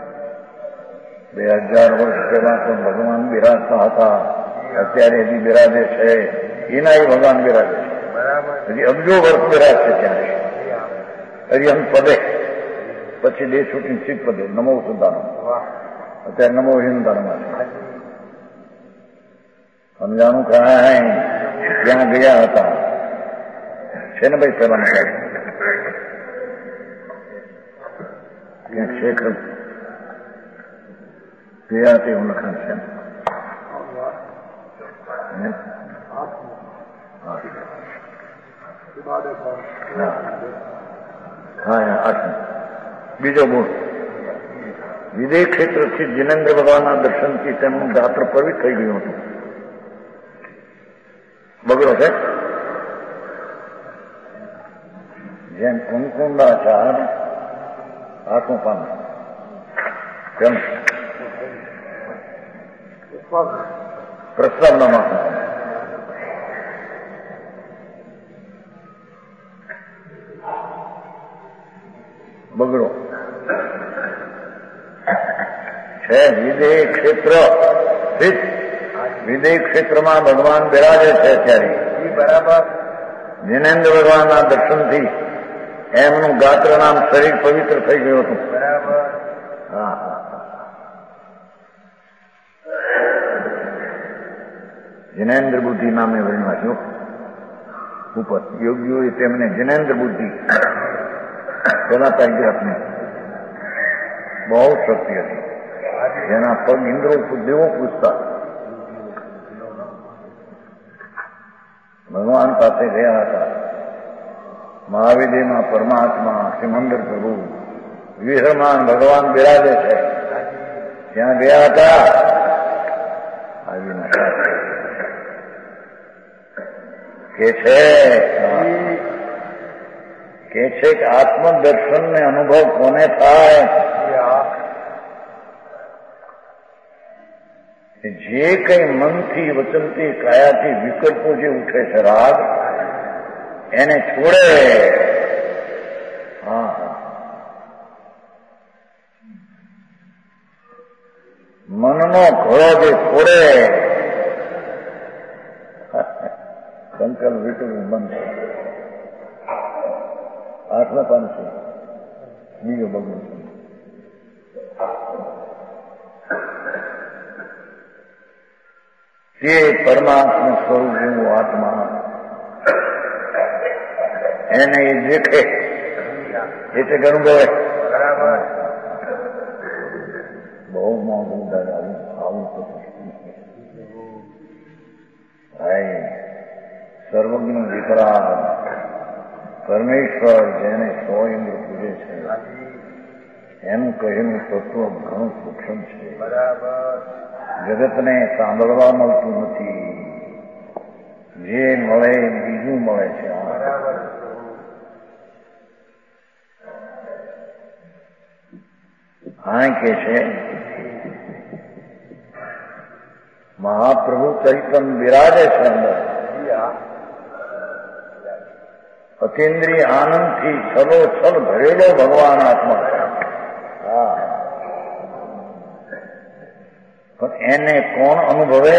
Speaker 2: 2000 વર્ષ પહેલા તો ભગવાન બિરાજતા હતા, અત્યારે હજી બિરાજે છે. એના એ ભગવાન બિરાજે છે.
Speaker 1: બરાબર.
Speaker 2: હજી અબજો વર્ષ બિરાજશે ત્યાં. હજી એમ પદે પછી દેશ છૂટીને શીખ પદે નમો સુધાનો. અત્યારે નમો હિન્દાનમાં છે. સમજાણું કાંઈ ત્યાં ગયા હતા છે ને ભાઈ પેલા ક્યાંક શેખ ગયા તે એવું લખાણ છે. બીજો બોલ. વિદેહ ક્ષેત્રથી જિનેન્દ્ર ભગવાનના દર્શનથી તેમનું ગાત્ર પવિત્ર થઈ ગયું હતું. બગડો છે જેમ કુંકુંડાચાર આખું પાન કેમ પ્રસ્તાવનામાં બગડો છે. વિદેહ ક્ષેત્ર સ્થિત, વિદેહ ક્ષેત્રમાં ભગવાન બિરાજે છે અત્યારે.
Speaker 1: બરાબર.
Speaker 2: જિનેન્દ્ર ભગવાનના દર્શનથી એમનું ગાત્ર નામ શરીર પવિત્ર થઈ ગયું હતું.
Speaker 1: બરાબર.
Speaker 2: હા. જિનેન્દ્ર બુદ્ધિ નામે વર્ણવા છો ઉપર યોગીઓએ તેમને જિનેન્દ્ર બુદ્ધિ પેલા તારીખને બહુ શક્તિ હતી, જેના પગ ઇન્દ્રો દેવો પૂછતા. ભગવાન પાસે ગયા હતા. મહાવિદયમાં પરમાત્મા સિમંદર પ્રભુ વિહરમાન ભગવાન બિરાજે છે, ત્યાં ગયા હતા. આવીને કે છે કે આત્મદર્શનને અનુભવ કોને થાય? જે કઈ મનથી વચનથી કાયાથી વિકલ્પો જે ઉઠે છે રાગ, એને છોડે. મનનો ઘોડો જે છોડે, સંકલ્પ વિકલ્પ બનશે. 8મા પાન છે બીજો બગડો છે. તે પરમાત્મા સ્વરૂપ જેવું આત્મા એને એ દેખે એટલે ઘણું ગવે. બહુ મોંઘું દાદા આવું ભાઈ. સર્વજ્ઞ વિતરાગ પરમેશ્વર જેને 100 ઇન્દ્ર પૂજે છે એનું કહેલું તત્વ ઘણું સૂક્ષ્મ છે. જગતને સાંભળવા મળતું નથી, જે મળે બીજું મળે છે. આ કે છે મહાપ્રભુ ચૈતન્ય બિરાજે છે અંદર. અતિન્દ્રિય આનંદથી છલોછલ ભરેલો ભગવાન આત્મા. પણ એને કોણ અનુભવે?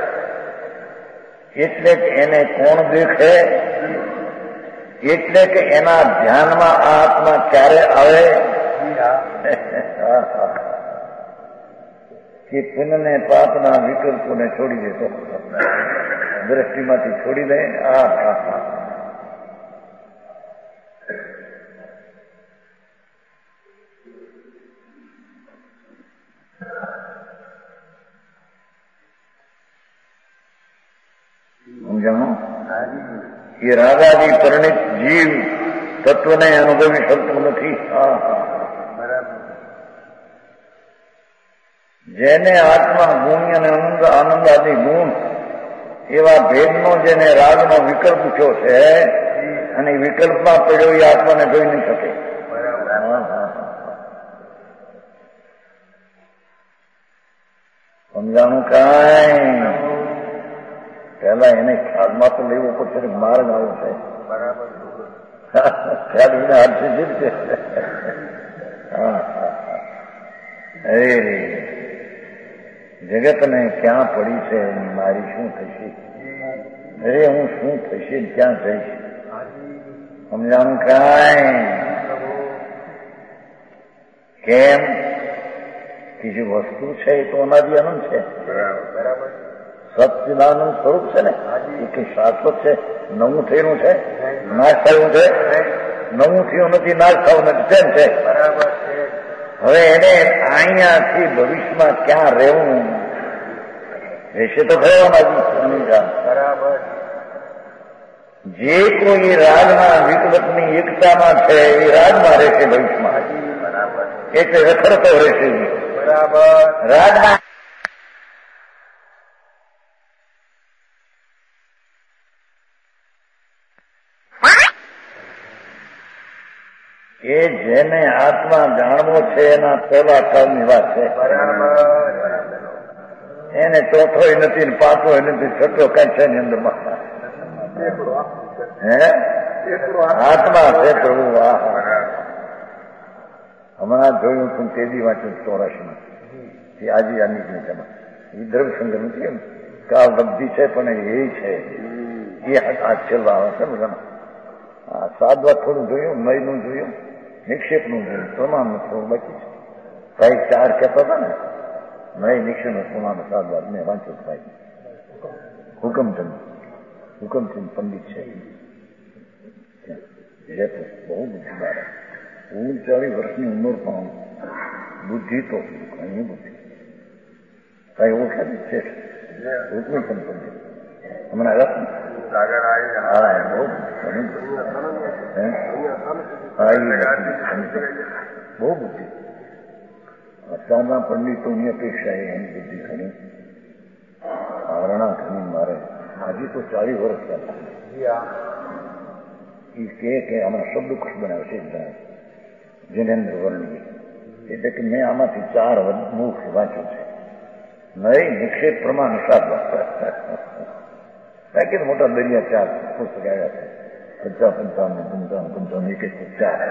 Speaker 2: એટલે કે એને કોણ દેખે? એટલે કે એના ધ્યાનમાં આ આત્મા ક્યારે આવે કે પુનઃને પાપના વિકલ્પોને છોડી દેતો, દ્રષ્ટિમાંથી છોડી દે. એ રાગાદી પરિણિત જીવ તત્વને અનુભવી શકતું નથી. જેને આત્મા ગુણ અને આનંદ આદિ ગુણ એવા ભેદનો જેને રાગનો વિકલ્પ થયો છે અને વિકલ્પમાં પડ્યો એ આત્માને જોઈ નહીં શકે. સમજાણું કાંઈ પેલા એને ખ્યાલમાં તો લેવું પડશે. માર્ગ આવો છે ખ્યાલ વિના હાથથી જીવશે. જગતને ક્યાં પડી છે મારી શું થશે, અરે હું શું થશે ક્યાં જઈશ. સમજાણું કાંઈ કેમ કે જે વસ્તુ છે એ તો અનાદિ અનંત છે, સચ્ચિદાનંદ સ્વરૂપ છે ને, એ કઈ શાશ્વત છે, નવું થયેલું છે, નાશ થયું છે, નવું થયું નથી, નાશ થયું નથી, તેમ છે. હવે એને અહીંયાથી ભવિષ્યમાં ક્યાં રહેવું રહેશે તો થયો બરાબર. જે કોઈ રાજના વિકલ્પની એકતામાં છે એ રાજમાં રહેશે ભવિષ્યમાં, એટલે રખડતો રહેશે બરાબર. રાજમાં એ જેને આત્મા જાણવો છે એના પહેલા કાળની વાત છે. એને ચોથોય નથી ને પાંચોય નથી, છઠ્ઠો કઈ છે એની અંદરમાં. આત્મા છે પ્રભુ. હમણાં જોયું તું તેદી વાંચ્યું 84માં એ આજે આ નીકળી છે. એ દ્રવ્યસંગ્રહ નથી એમ કાળ બધી છે પણ એ છે એ આ છેલ્લા આવે છે ને. આ સાદવા થોડું જોયું, નયનું જોયું, નિક્ષેપનું જોયું, પ્રમાણનું થોડું બાકી છે. ભાઈ 4 કહેતા હતા ને, નય નિક્ષેપનું પ્રમાણ સાદવા મેં વાંચ્યું. ભાઈ હુકમચંદ પંડિત છે, જયપુર, બહુ બુદ્ધિદાર. 39 વર્ષની ઉંમર પણ બુદ્ધિ તો ઘણી બુદ્ધિ. કઈ ઓળખે છે હુકમચંદ પંડિત હમણાં બહુ બુદ્ધિ. અત્યારના પંડિતોની અપેક્ષા એની બુદ્ધિ ઘણી આવરણા ઘણી મારે હજી તો 40 વર્ષ ચાલે. કે આમાં શબ્દકોશ બનાવે છે જિનેન્દ્ર વર્ણી. એટલે કે મેં આમાંથી 4 મુખ વાંચ્યું છે. નહીં નિક્ષેપ પ્રમાણ સાત કે મોટા દરિયા 4 પુસ્તક આવ્યા છે. 55 એક 4.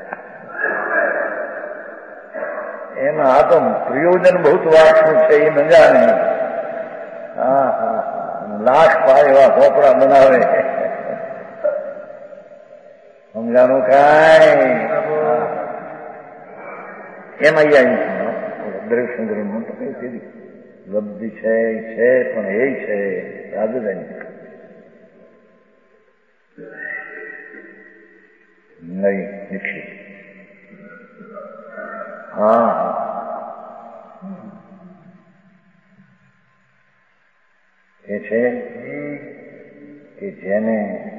Speaker 2: એમાં આ તો પ્રયોજન બહુ વાંચવું છે એ ન જાણે. લાખ પાય એવા ચોપડા બનાવે. સમજાણું કાંઈ એમાં દ્રવ્યસંગ્રહ તો કઈ સીધી લબ્ધિ છે પણ એ છે રાજધાની નહીં નિક્ષેપ. એ છે કે જેને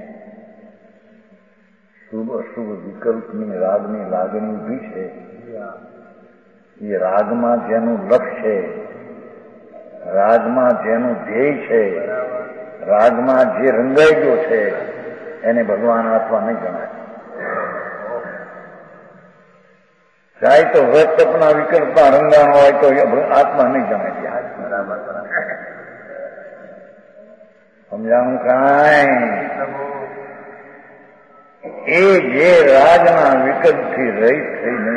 Speaker 2: શુભ અશુભ વિકલ્પની રાગની લાગણી ઉભી છે, એ રાગમાં જેનું લક્ષ્ય છે, રાગમાં જેનું ધ્યેય છે, રાગમાં જે રંગાઈ ગયો છે એને ભગવાન આત્મા નહીં જણાય. ચાહે તો વ્રત તપના વિકલ્પમાં રંગાણો હોય તો આત્મા નહીં જણાય. સમજાણું કાંઈ એ જે રાજના વિકલ્પથી રહિત થઈને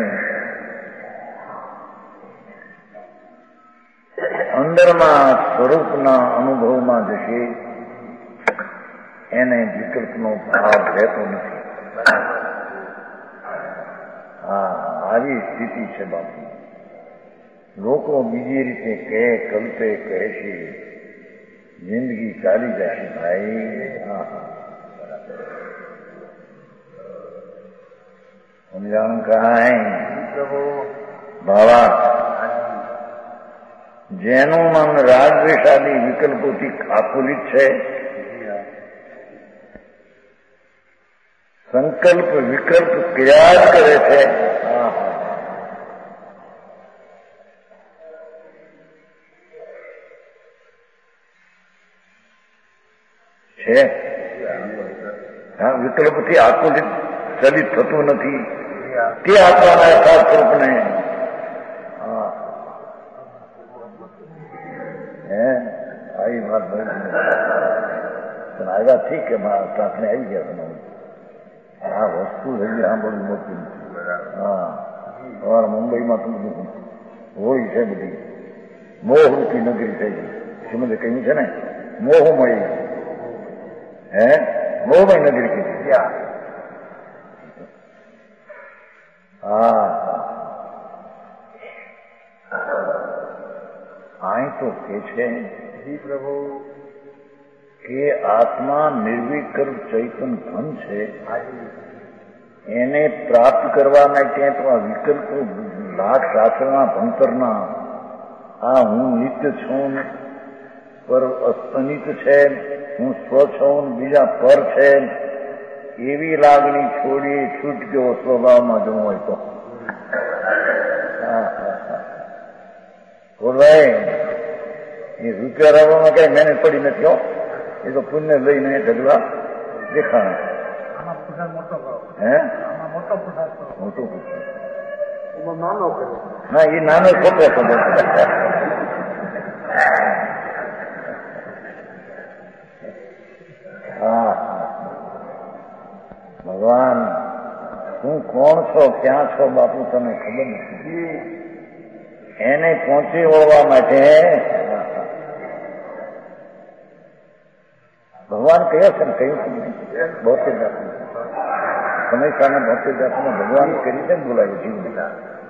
Speaker 2: અંદરમાં સ્વરૂપના અનુભવમાં જશે એને વિકલ્પનો ભાવ રહેતો નથી. આવી સ્થિતિ છે બાપુ. લોકો બીજી રીતે કલ્પે કહે છે, જિંદગી ચાલી જશે ભાઈ. સમજાણું કાંઈ બાવા. જેનું મન રાગદ્વેષાદી વિકલ્પોથી આકુલિત છે સંકલ્પ વિકલ્પ ક્રિયા જ કરે છે. છે વિકલ્પથી આકુલિત ચલિત થતું નથી તે આત્માના યથાર્થ સ્વરૂપને આવી વાત પણ આવ્યા ઠીક કે પ્રાર્થના આવી ગયા તમારી આ વસ્તુ હજી સાંભળવું મોટી નથી. હા તમારા મુંબઈમાં તો બધું હોળી છે, બધી મોહરૂપી નગરી થઈ ગઈ. શ્રીમદે કહ્યું છે ને મોહમય મોહમય નગરી કીધી. હા અહીં તો કે છે પ્રભુ કે આત્મા નિર્વિકલ્પ ચૈતન ધન છે. એને પ્રાપ્ત કરવા માટે તો આ વિકલ્પો લાખ શાસ્ત્રના ભણતરના આ હું નિત્ય છું પર અસ્તનિત છે, હું સ્વ છું બીજા પર છે, એવી લાગણી છોડી છૂટક્યો સ્વભાવમાં જવું હોય તો બોલભાઈ એ રૂપિયા લાવવામાં કઈ મહેનત પડી નથી. હો એ તો પુણ્ય લઈને ઢગલા દેખાણ. મોટો ના એ નાનો ખોટો ખબર. હા ભગવાન તું કોણ છો, ક્યાં છો બાપુ તને ખબર નથી. એને પહોંચી વળવા માટે ભગવાન કયો છે ને કહ્યું છે બોતેર જાતનું સમય સામે બોતેર જાતનું ભગવાન કરી છે ને બોલાવ્યું જીવન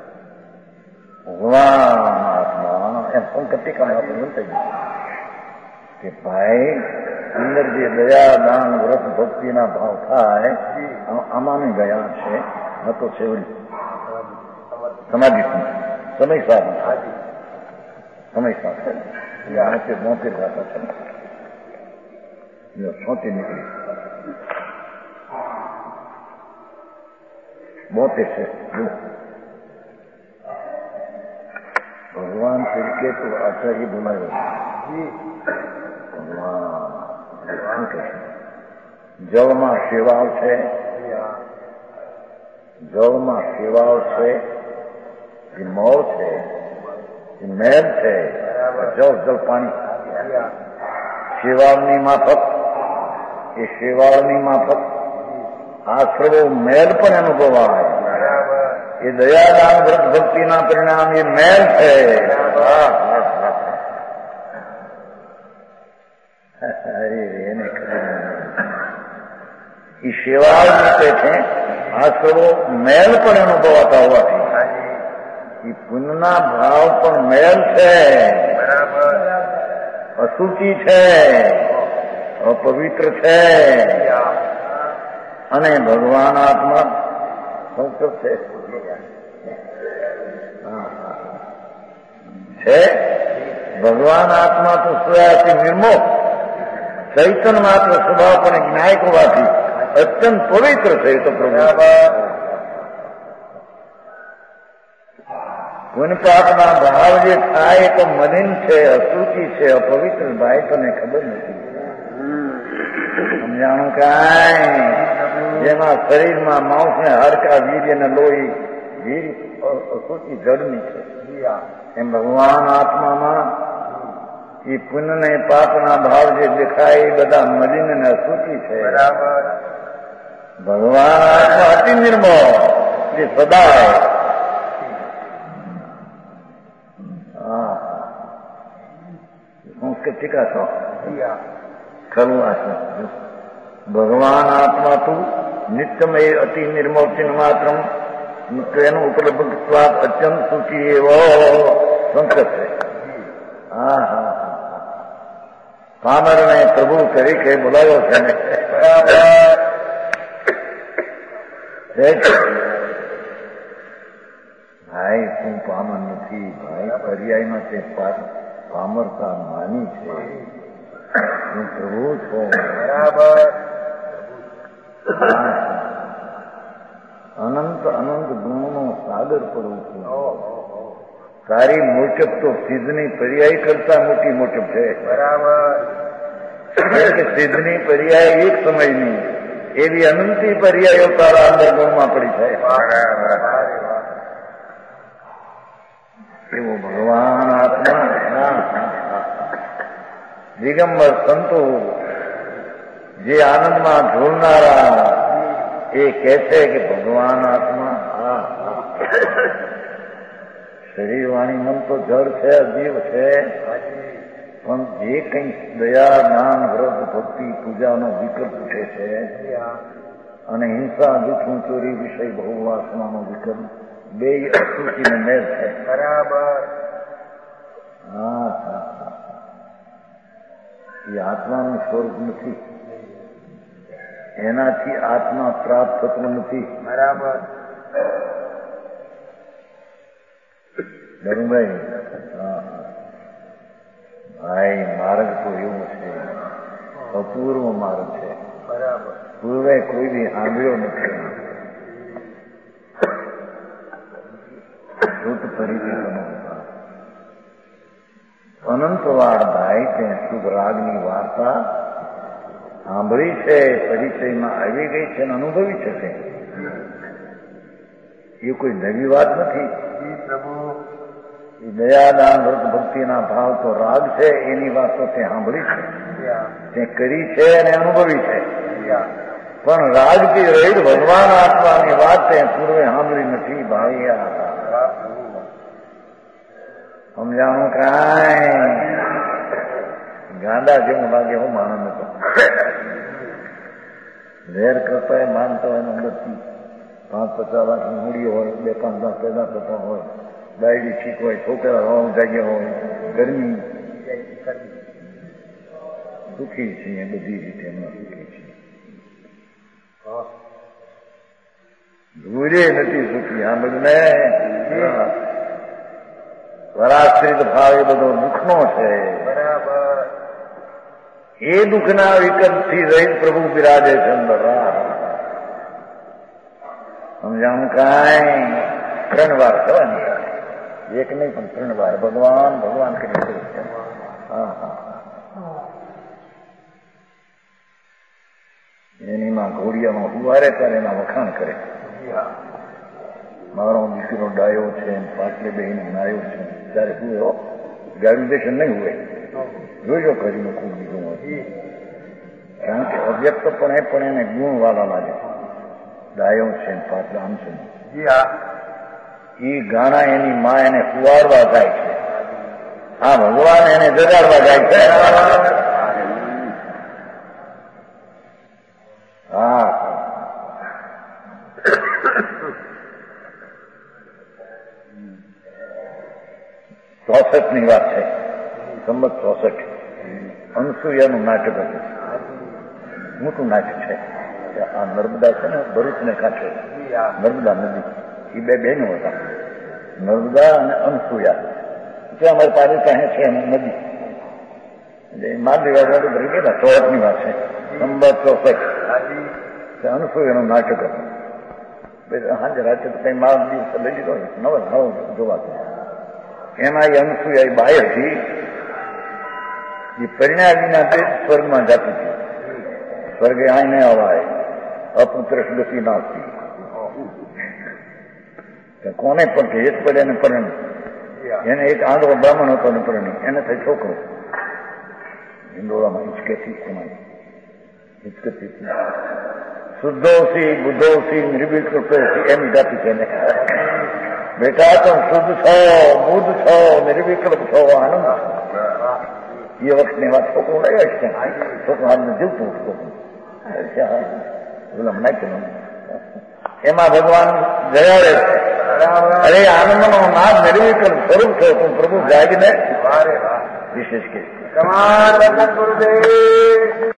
Speaker 2: ભગવાન આત્મા એમ પણ કતિકામાં આપણું થઈ ગયું કે ભાઈ અંદર જે દયા દાન વ્રત ભક્તિના ભાવ થાય આમાંને ગયા છે. ન તો છેવડી સમાધિ સમય સાથે સમય સાથે આ તે બોતેર જાતા છે. છોટી નીકળી 72 છે. ભગવાન તરીકે તો આચાર્ય બોલાયો. ભગવાન જળમાં સેવાઓ છે, જળમાં સેવાઓ છે, એ મોર છે, એ મેલ છે, જળ પાણી સેવાળની માફક એ સેવાળની માફક આશ્રવો મેલ પણ અનુભવાય. એ દયાદાન વ્રત ભક્તિના પરિણામ એ મેલ છે. એને ખબર એ સેવાળ રૂપે છે. આશ્રવો મેલ પણ અનુભવાતા હોવાથી એ પુણ્યના ભાવ પણ મેલ છે, અશુચિ છે, અપવિત્ર છે. અને ભગવાન આત્મા સંકલ્પ છે. ભગવાન આત્મા તો સ્વયાથી નિર્મોહ ચૈતન માત્ર સ્વભાવ પણ જ્ઞાયક હોવાથી અત્યંત પવિત્ર છે. તો પ્રભુ પુનપાપના ભાવ જે થાય તો મલિન છે, અશુચિ છે, અપવિત્ર. ભાઈ તને ખબર નથી સમજાણું કાંઈ. જેમાં શરીરમાં માંસ ને હાડકા વીર્ય ને લોહી વીર અશુચિ જળની છે. એમ ભગવાન આત્મામાં એ પુણ્ય ને પાપના ભાવ જે દેખાય એ બધા મલિન ને અશુચિ છે. ભગવાન આત્મા અતિ નિર્મળ જે સદાય સંસ્કૃત ટીકા છો ખરું આત્મા. ભગવાન આત્મા તું નિત્યમય અતિ નિર્મળ ચિહ્ન માત્ર એનું ઉપલબ્ધ અત્યંત સૂચિ એવો સંકટ છે. પામરને પ્રભુ તરીકે બોલાવ્યો છે ને ભાઈ તું પામર નથી. ભાઈ પર્યાયમાં તે પામરતા માની છે. હું પ્રભુ છું. બરાબર અનંત અનંત ગુણોનો સાગર પડું છું. તારી મોટપ તો સિદ્ધની પર્યાય કરતા મોટી મોટપ છે. બરાબર. સિદ્ધની પર્યાય એક સમયની એવી અનંતી પર્યાયો તારા અંદર ગુણમાં પડી જાય. એવો ભગવાન આત્મા દિગંબર સંતો જે આનંદમાં ઝૂલનારા એ કહે છે કે ભગવાન આત્મા શરીર વાણી મન તો જળ છે, અજીવ છે, પણ જે કંઈ દયા જ્ઞાન વ્રત ભક્તિ પૂજાનો વિકલ્પ ઉઠે છે અને હિંસા દુઃખ ચોરી વિષય બહુ વાસનાનો વિકલ્પ બે અસુચીને મેળ છે. બરાબર. હા એ આત્માનું સ્વરૂપ નથી, એનાથી આત્મા પ્રાપ્ત થતું નથી. બરાબર. ધરુભાઈ, ભાઈ માર્ગ તો એવો છે, અપૂર્વ માર્ગ છે. બરાબર. પૂર્વે કોઈ બી સાંભળ્યો નથી. શુદ્ધ પરિચય અનંતવાર ભાઈ તે શુભ રાગની વાર્તા સાંભળી છે, પરિચયમાં આવી ગઈ છે અને અનુભવી છે. એ કોઈ નવી વાત નથી. દયાદાન વ્રત ભક્તિના ભાવ તો રાગ છે, એની વાતો તે સાંભળી છે, તે કરી છે અને અનુભવી છે. પણ રાગથી રહિત ભગવાન આત્માની વાત તે પૂર્વે સાંભળી નથી. ભાઈ સમજાણું કાંઈ ગાંડા જેવું લાગે. હું માનવ હતો ઝેર કરતા એ માનતો હોય અંદરથી 5-50 લાખની મૂડીઓ હોય, 2-5 લાખ પેદા થતા હોય, ડાયડી છીક હોય, છોકરા હોવા જાગ્યા હોય, ગરમી સુખી છીએ, બધી રીતે એમના સુખી છીએ. ધૂરે નથી સુખી. આ બધું પરાશ્રિત ભાવ એ બધો દુઃખનો છે. બરાબર. એ દુઃખના વિકલ્પથી રહીત પ્રભુ બિરાજે છે અંદર. સમજાણું કાંઈ 3 વાર કરવાની, એક નહીં પણ 3 વાર ભગવાન ભગવાન કરી. એનીમાં ઘોડિયામાં હુવારે ત્યારે એના વખાણ કરે. મારો દીકરો ડાયો છે, પાટલે બેહીને નાયો છે, ત્યારે હું ગ્રેજ્યુએશન નહીં હોય જોજો કરીને ખૂબ બીજું હોય. કારણ કે અવ્યક્તપણે પણ એને ગુણ વાળા લાગે. ડાયો છે, પાટલે આમ છે. એ ગાણા એની માં એને કુવાડવા જાય છે. હા, ભગવાન એને જગાડવા જાય છે. હા, 64ની વાત છે, સંમત 64. અનસુયાનું નાટક હતું. મોટું નાટક છે. આ નર્મદા છે ને, ભરૂચને કાંઠે નર્મદા નદી, એ 2 બહેનો હતા, નર્મદા અને અનસુયા. ત્યાં અમારી પાલિકા છે નદી, એટલે માલદેવા ભરી ગયેલા. 64ની વાત છે, સંમત 64. અનસુયાનું નાટક હતું. હાજર રાતે કઈ માલ દિવસે લઈ લીધો, નવો જોવા. એમાં એ અનસુયા એ બાય હતી, એ પરિણામ વિના તે સ્વર્ગમાં જતી હતી. સ્વર્ગે આઈને અવાય, અપુત્ર ગતિ નાખતી. કોને પણ કે એક પડે ને પરણી, એને એક આંધળો બ્રાહ્મણ હતો ને પરણી, એને થઈ છોકરો. હિંડોળામાં હિંચકેથી શુદ્ધોસી બુદ્ધોસી નિર્વિકલ્પોસી એમ જાતિ છે ને. બેટા તમે શુદ્ધ છો, બુદ્ધ છો, નિર્વિકલ્પ છો, આનંદ. એ વખતની વાત છોકરું લઈ છે. છોકરું હાલને જીવતું છોકરું નાખ્યું. એમાં ભગવાન જયાડે છે. અરે આનંદનો નાદ નિર્વિકલ્પ સ્વરૂપ છે. તું પ્રભુ જાગને વિશેષ કે